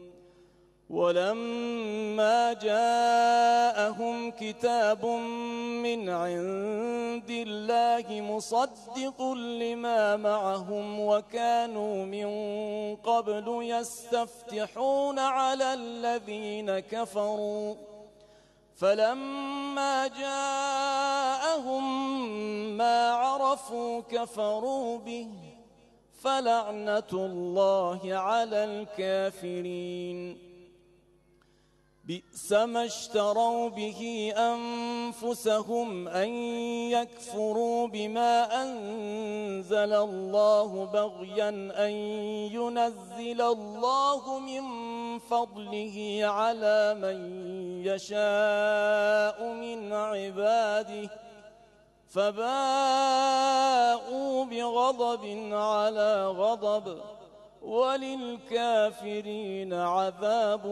ولما جاءهم كتاب من عند الله مصدق لما معهم وكانوا من قبل يستفتحون على الذين كفروا فلما جاءهم ما عرفوا كفروا به فلعنة الله على الكافرين بئس ما اشتروا به أنفسهم أن يكفروا بما أنزل الله بغيا أن ينزل الله من فضله على من يشاء من عباده فباءوا بغضب على غضب وللكافرين عذاب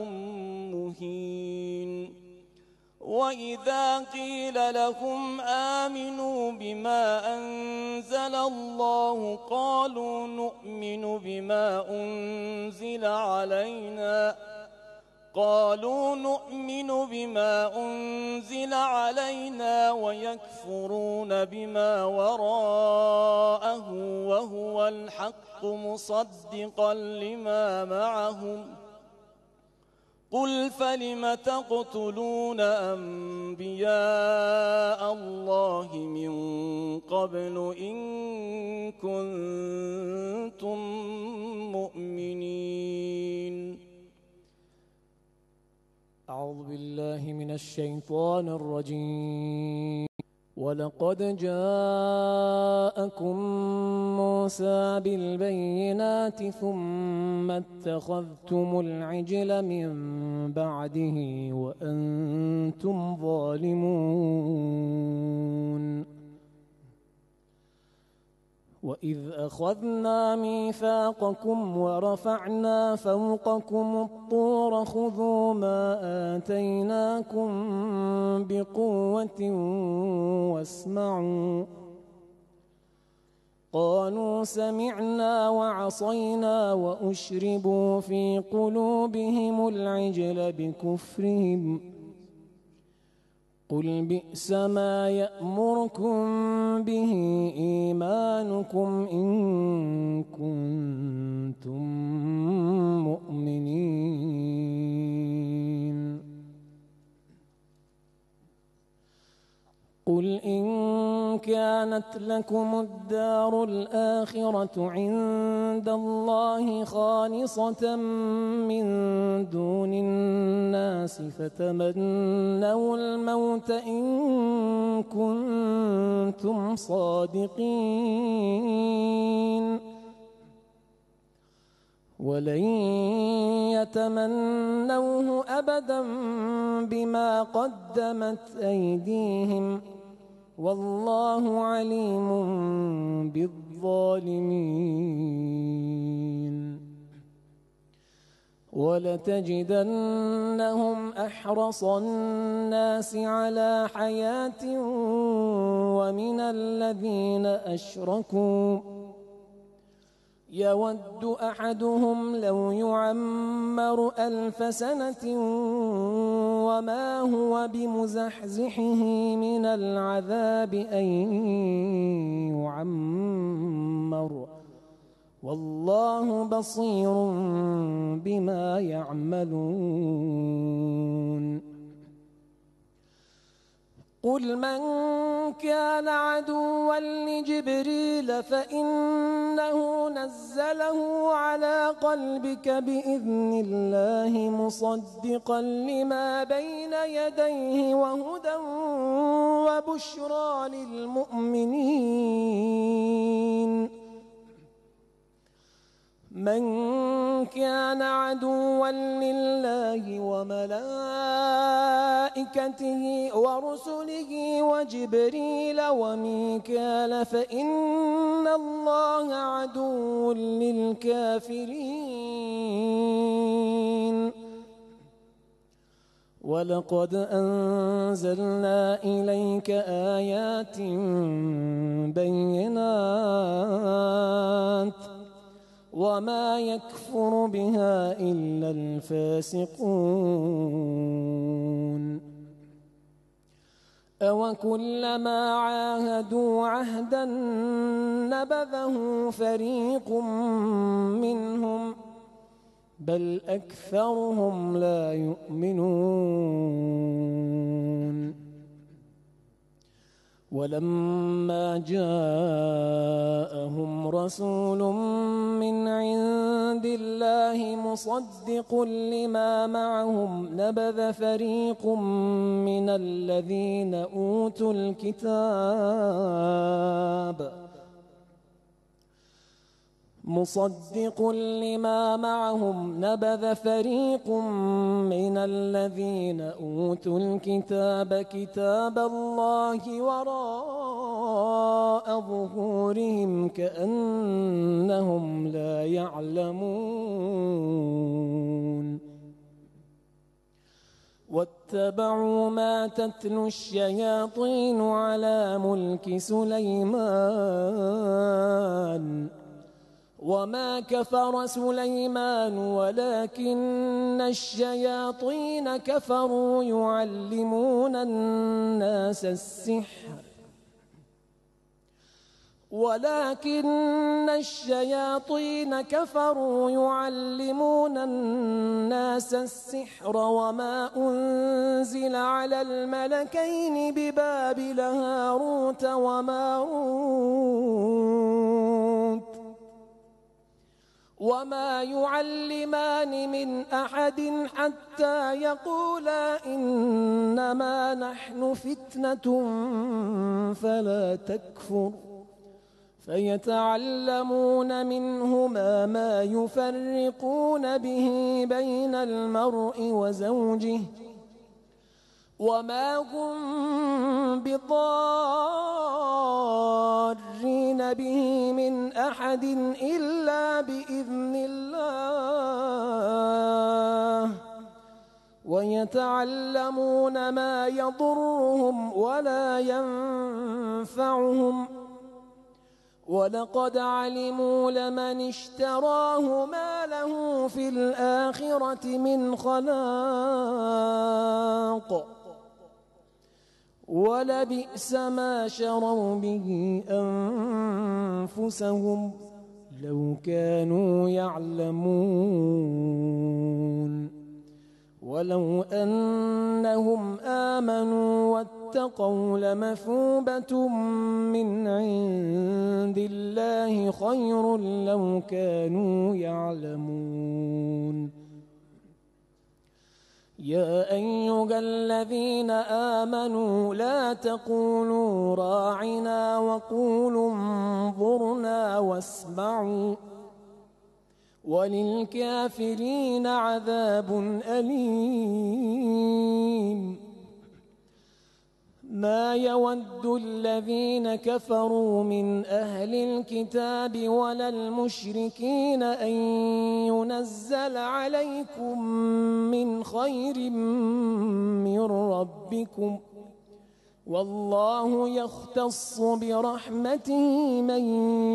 مهين وإذا قيل لهم آمنوا بما أنزل الله قالوا نؤمن بما أنزل علينا قالوا نؤمن بما أنزل علينا ويكفرون بما وراءه وهو الحق مصدقا لما معهم قل فلم تقتلون أنبياء الله من قبل إن كنتم مؤمنين أعوذ بالله من الشيطان الرجيم ولقد جاءكم موسى بالبينات ثم اتخذتم العجل من بعده وأنتم ظالمون وإذ أخذنا ميثاقكم ورفعنا فوقكم الطور خذوا ما آتيناكم بقوة واسمعوا قالوا سمعنا وعصينا وأشربوا في قلوبهم العجل بكفرهم قل بئس ما يأمركم به إيمانكم إن كنتم مؤمنين قل إن كانت لكم الدار الآخرة عند الله خالصة من دون الناس فتمنوا الموت إن كنتم صادقين ولن يتمنوه أبدا بما قدمت أيديهم والله عليم بالظالمين ولتجدنهم أحرص الناس على حياة ومن الذين أشركوا يود أحدهم لو يعمر ألف سنة وما هو بمزحزحه من العذاب أن يعمر والله بصير بما يعملون قل من كان عدوا لجبريل فإنه نزله على قلبك بإذن الله مصدقا لما بين يديه وهدى وبشرى للمؤمنين من كان عدوا لله وملائكته ورسله وجبريل وميكال فإن الله عدو للكافرين ولقد أنزلنا إليك آيات بينات وما يكفر بها إلا الفاسقون أوكلما عاهدوا عهدا نبذه فريق منهم بل أكثرهم لا يؤمنون ولما جاءهم رسول من عند الله مصدق لما معهم نبذ فريق من الذين أوتوا الكتاب مصدق لما معهم نبذ فريق من الذين أوتوا الكتاب كتاب الله وراء ظهورهم كأنهم لا يعلمون واتبعوا ما تتلو الشياطين على ملك سليمان وما كفر سليمان ولكن الشياطين كفروا يعلمون الناس السحر ولكن الشياطين كفروا يعلمون الناس السحر وما أنزل على الملكين ببابل هاروت وماروت وما يعلمان من أحد حتى يقولا إنما نحن فتنة فلا تكفر فيتعلمون منهما ما يفرقون به بين المرء وزوجه وما هم بضارين به من أحد إلا بإذن الله ويتعلمون ما يضرهم ولا ينفعهم ولقد علموا لمن اشتراه ما له في الآخرة من خلاق ولبئس ما شروا به أنفسهم لو كانوا يعلمون ولو أنهم آمنوا واتقوا لمثوبة من عند الله خير لو كانوا يعلمون يا أيها الذين آمنوا لا تقولوا راعنا وقولوا انظرنا واسمعوا وللكافرين عذاب أليم ما يود الذين كفروا من أهل الكتاب ولا المشركين أن ينزل عليكم من خير من ربكم والله يختص برحمته من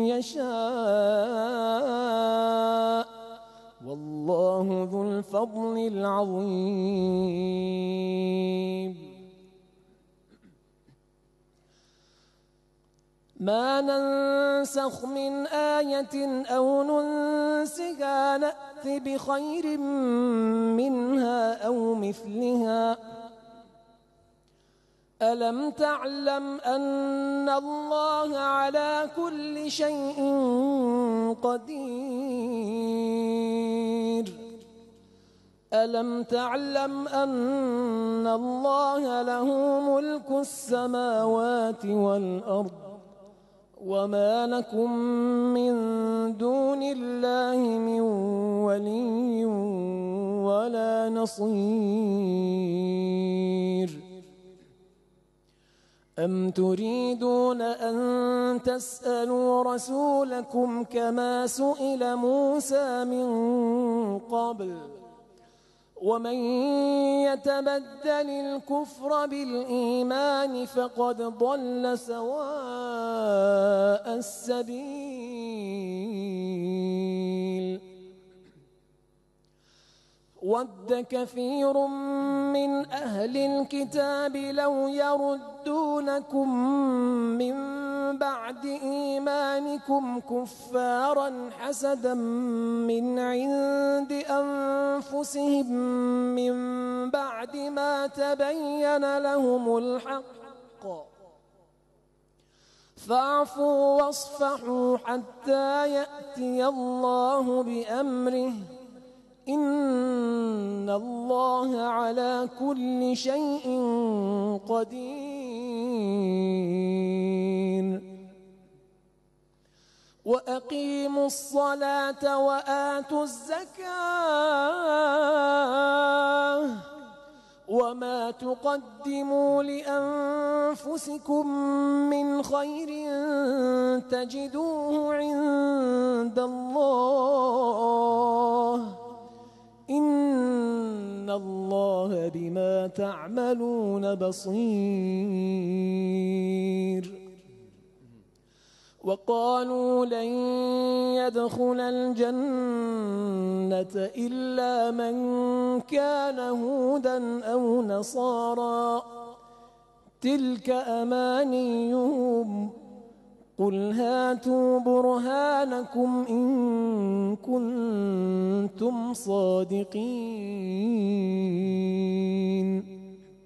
يشاء والله ذو الفضل العظيم ما ننسخ من آية أو ننسها نأت بخير منها أو مثلها ألم تعلم أن الله على كل شيء قدير ألم تعلم أن الله له ملك السماوات والأرض وما لكم من دون الله من ولي ولا نصير أم تريدون أن تسألوا رسولكم كما سئل موسى من قبل ومن يتبدل الكفر بالإيمان فقد ضل سواء السبيل ود كثير من أهل الكتاب لو يردونكم من بعد إيمانكم كفارا حسدا من عند أنفسهم من بعد ما تبين لهم الحق فاعفوا واصفحوا حتى يأتي الله بأمره إن الله على كل شيء قدير وأقيموا الصلاة وآتوا الزكاة وما تقدموا لأنفسكم من خير تجدوه عند الله إن الله بما تعملون بصير وقالوا لن يدخل الجنة إلا من كان هودا أو نصارى تلك أمانيهم قل هاتوا برهانكم إن كنتم صادقين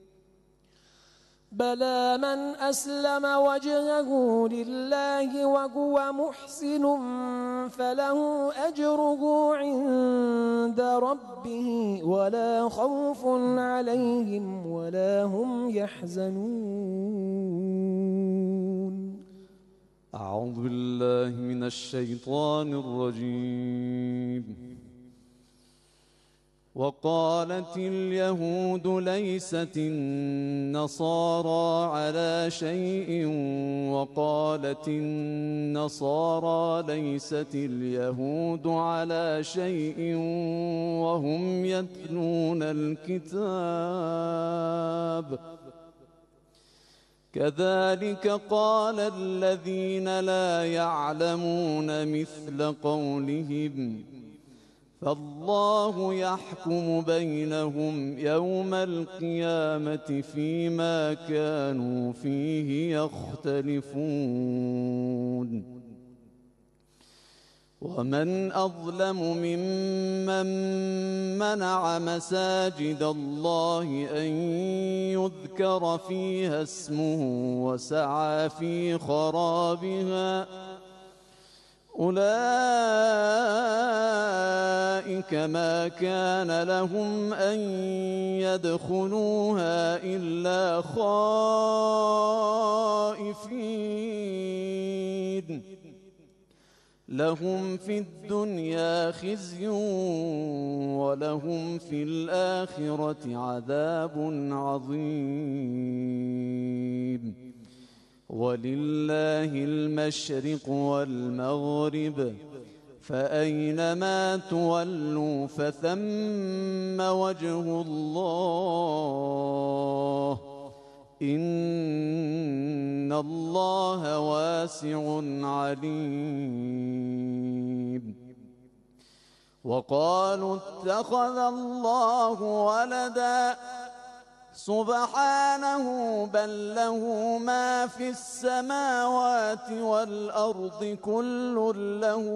بلى من أسلم وجهه لله وهو محسن فله أجره عند ربه ولا خوف عليهم ولا هم يحزنون. أعوذ بالله من الشيطان الرجيم. وقالت اليهود ليست النصارى على شيء وقالت النصارى ليست اليهود على شيء وهم يتلون الكتاب كذلك قال الذين لا يعلمون مثل قولهم فالله يحكم بينهم يوم القيامة فيما كانوا فيه يختلفون ومن أظلم ممن منع مساجد الله أن يذكر فيها اسمه وسعى في خرابها أولئك ما كان لهم أن يدخلوها إلا خائفين لهم في الدنيا خزي ولهم في الآخرة عذاب عظيم ولله المشرق والمغرب فأينما تولوا فثم وجه الله إن الله واسع عليم وقالوا اتخذ الله ولدا سبحانه بل له ما في السماوات والأرض كل له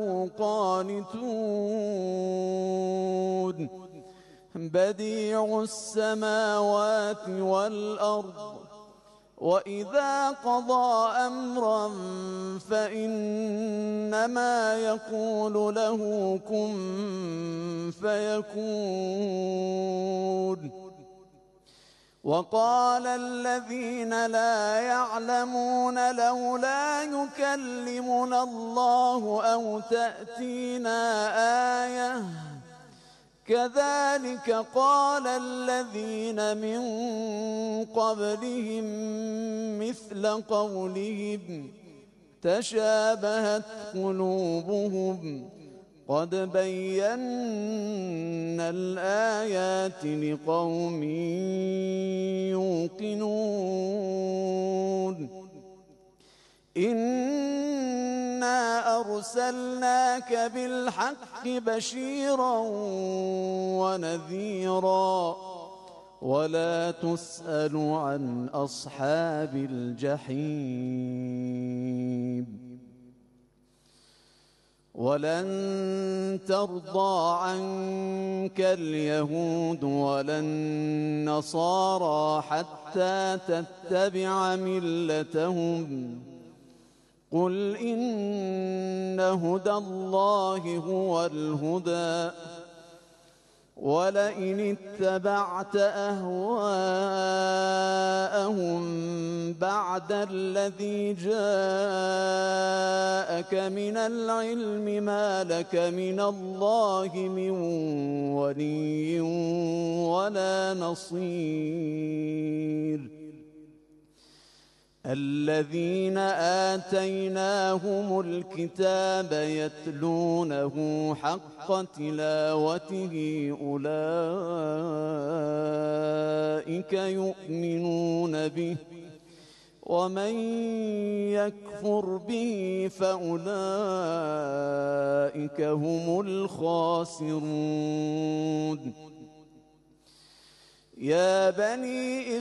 قانتون بديع السماوات والأرض وإذا قضى أمرا فإنما يقول له كن فيكون وقال الذين لا يعلمون لولا يكلمنا الله أو تأتينا آية كذلك قال الذين من قبلهم مثل قولهم تشابهت قلوبهم قد بينا الآيات لقوم يوقنون إنا أرسلناك بالحق بشيرا ونذيرا ولا تسأل عن أصحاب الجحيم ولن ترضى عنك اليهود ولا النصارى حتى تتبع ملتهم قل إن هدى الله هو الهدى ولئن اتبعت أهواءهم بعد الذي جاءك من العلم ما لك من الله من ولي ولا نصير الذين آتيناهم الكتاب يتلونه حق تلاوته أولئك يؤمنون به ومن يكفر به فأولئك هم الخاسرون يا بني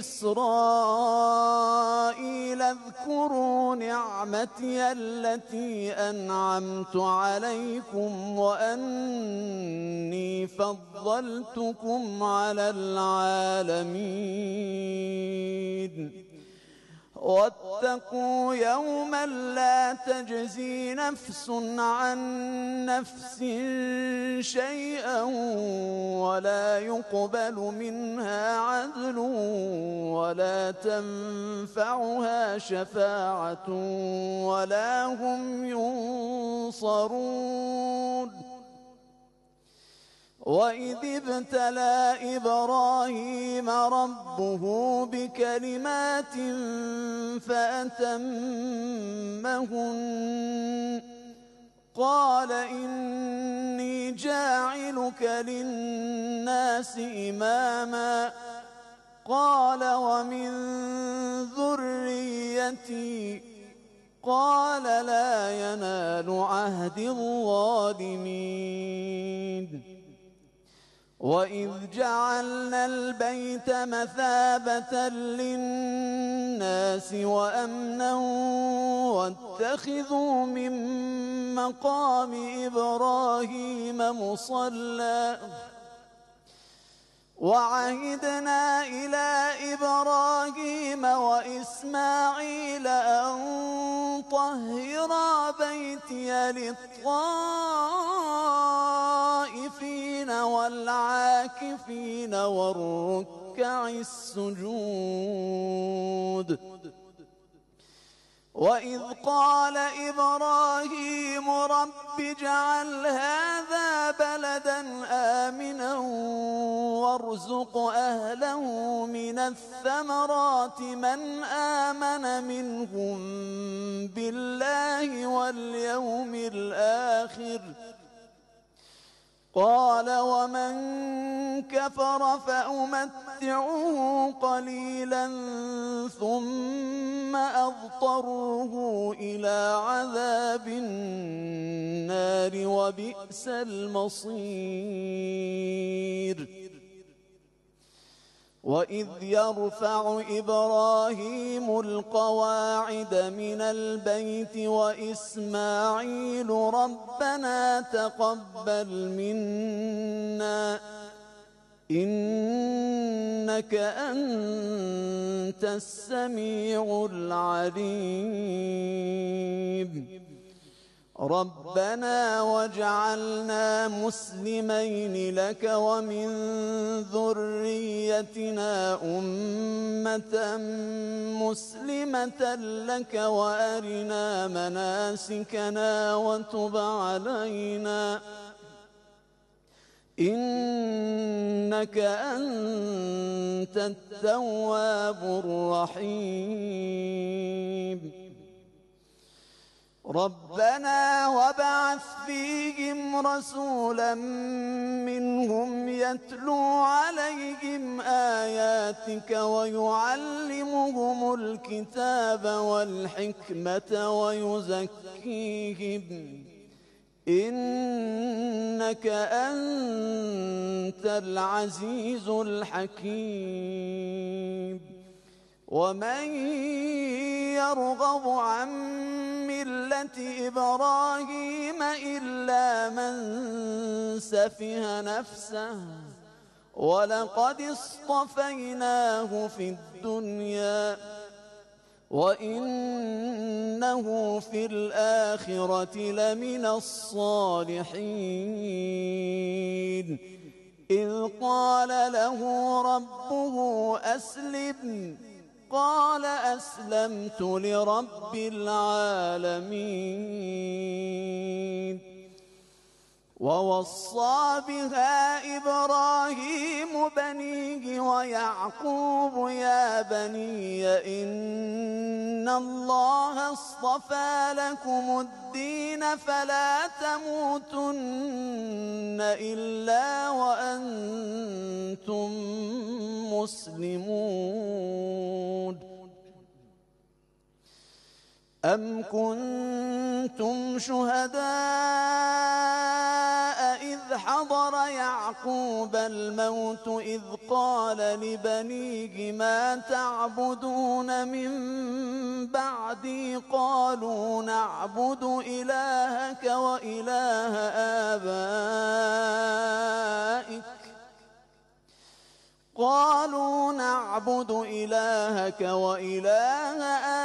إسرائيل اذكروا نعمتي التي أنعمت عليكم وأني فضلتكم على العالمين واتقوا يوما لا تجزي نفس عن نفس شيئا ولا يقبل منها عدل ولا تنفعها شفاعة ولا هم ينصرون وإذ ابتلى إبراهيم ربه بكلمات فأتمهن قال إني جاعلك للناس إماما قال ومن ذريتي قال لا ينال عهد الظالمين وإذ جعلنا البيت مثابة للناس وأمنا واتخذوا من مقام إبراهيم مصلى وعهدنا إلى إبراهيم وإسماعيل أن طهرا بيتي للطائفين والعاكفين والركع السجود وإذ قال إبراهيم رب اجعل هذا بلدا آمنا وارزق أهله من الثمرات من آمن منهم بالله واليوم الآخر قال ومن كفر فأمتعه قليلا ثم أضطره إلى عذاب النار وبئس المصير وإذ يرفع إبراهيم القواعد من البيت وإسماعيل ربنا تقبل منا إنك أنت السميع العليم ربنا واجعلنا مسلمين لك ومن ذريتنا أمة مسلمة لك وأرنا مناسكنا وتب علينا إنك أنت التواب الرحيم ربنا وابعث فيهم رسولا منهم يتلو عليهم آياتك ويعلمهم الكتاب والحكمة ويزكيهم إنك أنت العزيز الحكيم ومن يرغب عن ملة إبراهيم إلا من سفه نفسه ولقد اصطفيناه في الدنيا وإنه في الآخرة لمن الصالحين إذ قال له ربه أسلم قال أسلمت لرب العالمين ووصى بها إبراهيم بنيه ويعقوب يا بني إن الله اصطفى لكم الدين فلا تموتن إلا وأنتم مسلمون أم كنتم شهداء إذ حضر يعقوب الموت إذ قال لبنيه ما تعبدون من بعدي قالوا نعبد إلهك وإله آبائك قالوا نعبد إلهك وإله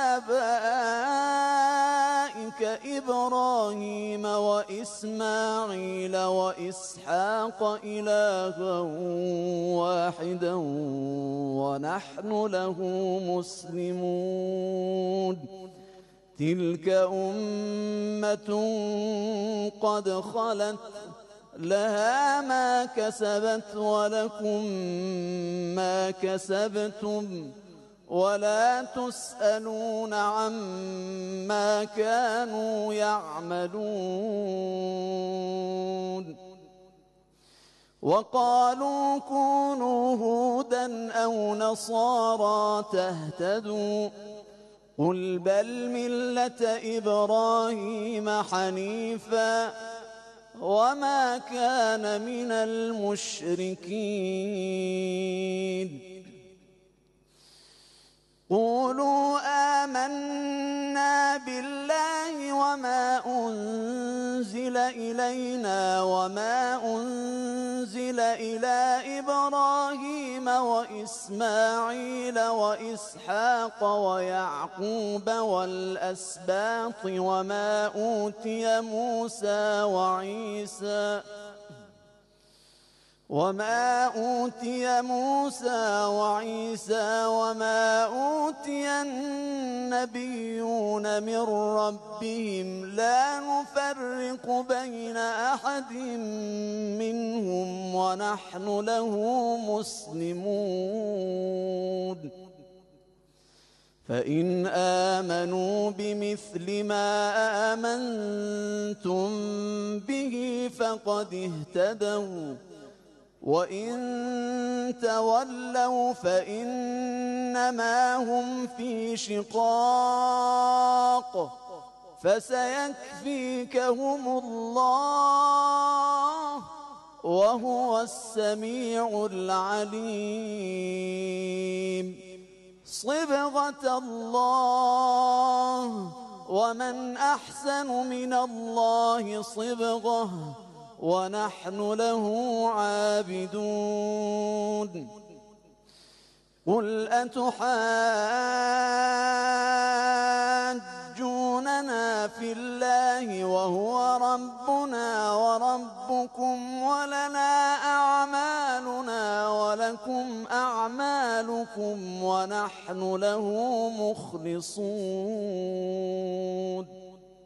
آبائك إبراهيم وإسماعيل وإسحاق إلها واحدا ونحن له مسلمون تلك أمة قد خلت لها ما كسبت ولكم ما كسبتم ولا تسألون عما كانوا يعملون وقالوا كونوا هودا أو نصارى تهتدوا قل بل ملة إبراهيم حنيفا وما كان من المشركين قولوا آمنا بالله وما أنزل إلينا وما أنزل إلى إبراهيم وإسماعيل وإسحاق ويعقوب والأسباط وما أوتي موسى وعيسى وما أوتي موسى وعيسى وما أوتي النبيون من ربهم لا نفرق بين أحد منهم ونحن له مسلمون فإن آمنوا بمثل ما آمنتم به فقد اهتدوا وإن تولوا فإنما هم في شقاق فسيكفيكهم الله وهو السميع العليم صبغة الله ومن أحسن من الله صبغة ونحن له عابدون قل أتحاجوننا في الله وهو ربنا وربكم ولنا أعمالنا ولكم أعمالكم ونحن له مخلصون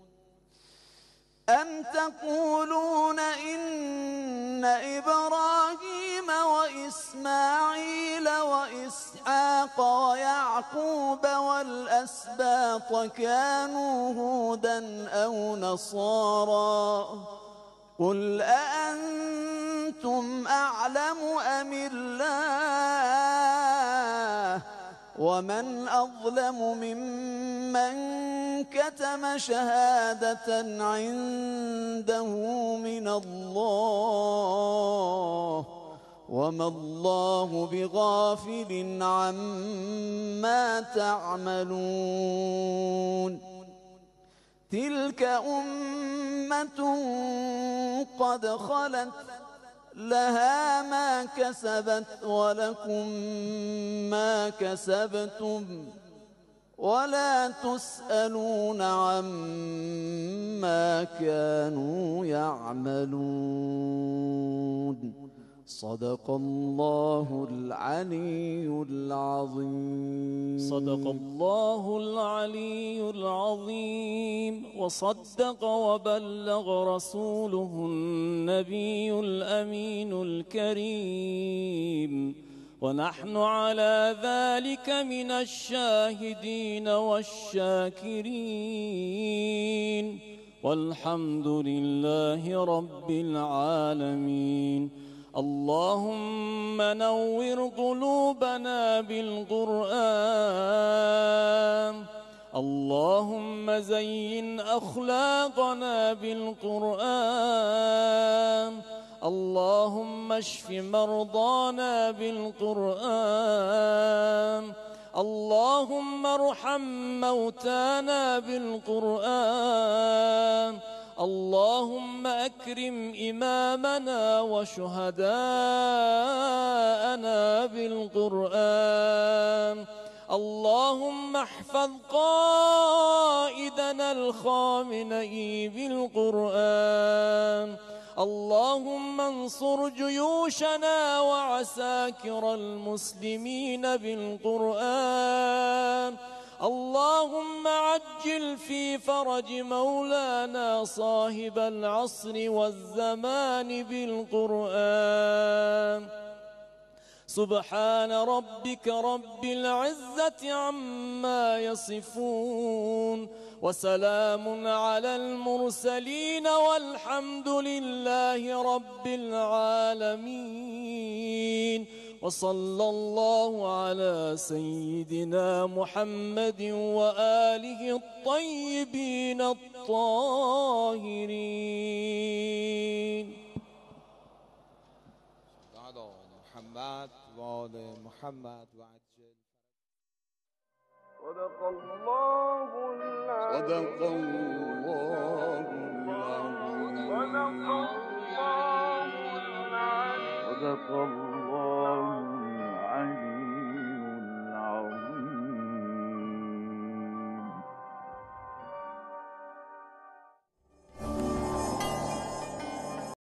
أم تقولون إن إبراهيم وإسماعيل وإسحاق وإسحاق ويعقوب والأسباط كانوا هودا أو نصارى قل أأنتم أعلم أم الله ومن أظلم ممن كتم شهادة عنده من الله وما الله بغافل عما تعملون تلك أمة قد خلت لها ما كسبت ولكم ما كسبتم ولا تسألون عما كانوا يعملون صدق الله العلي العظيم صدق الله العلي العظيم وصدق وبلغ رسوله النبي الأمين الكريم ونحن على ذلك من الشاهدين والشاكرين والحمد لله رب العالمين اللهم نور قلوبنا بالقرآن اللهم زين أخلاقنا بالقرآن اللهم اشف مرضانا بالقرآن اللهم ارحم موتانا بالقرآن اللهم أكرم إمامنا وشهداءنا بالقرآن اللهم احفظ قائدنا الخامنئي بالقرآن اللهم انصر جيوشنا وعساكر المسلمين بالقرآن اللهم عجل في فرج مولانا صاحب العصر والزمان بالقرآن سبحان ربك رب العزة عما يصفون وسلام على المرسلين والحمد لله رب العالمين وصلى الله على سيدنا محمد وآله الطيبين الطاهرين على محمد وآل محمد وعجل صدق الله العظيم صدق الله العظيم صدق الله العظيم صدق الله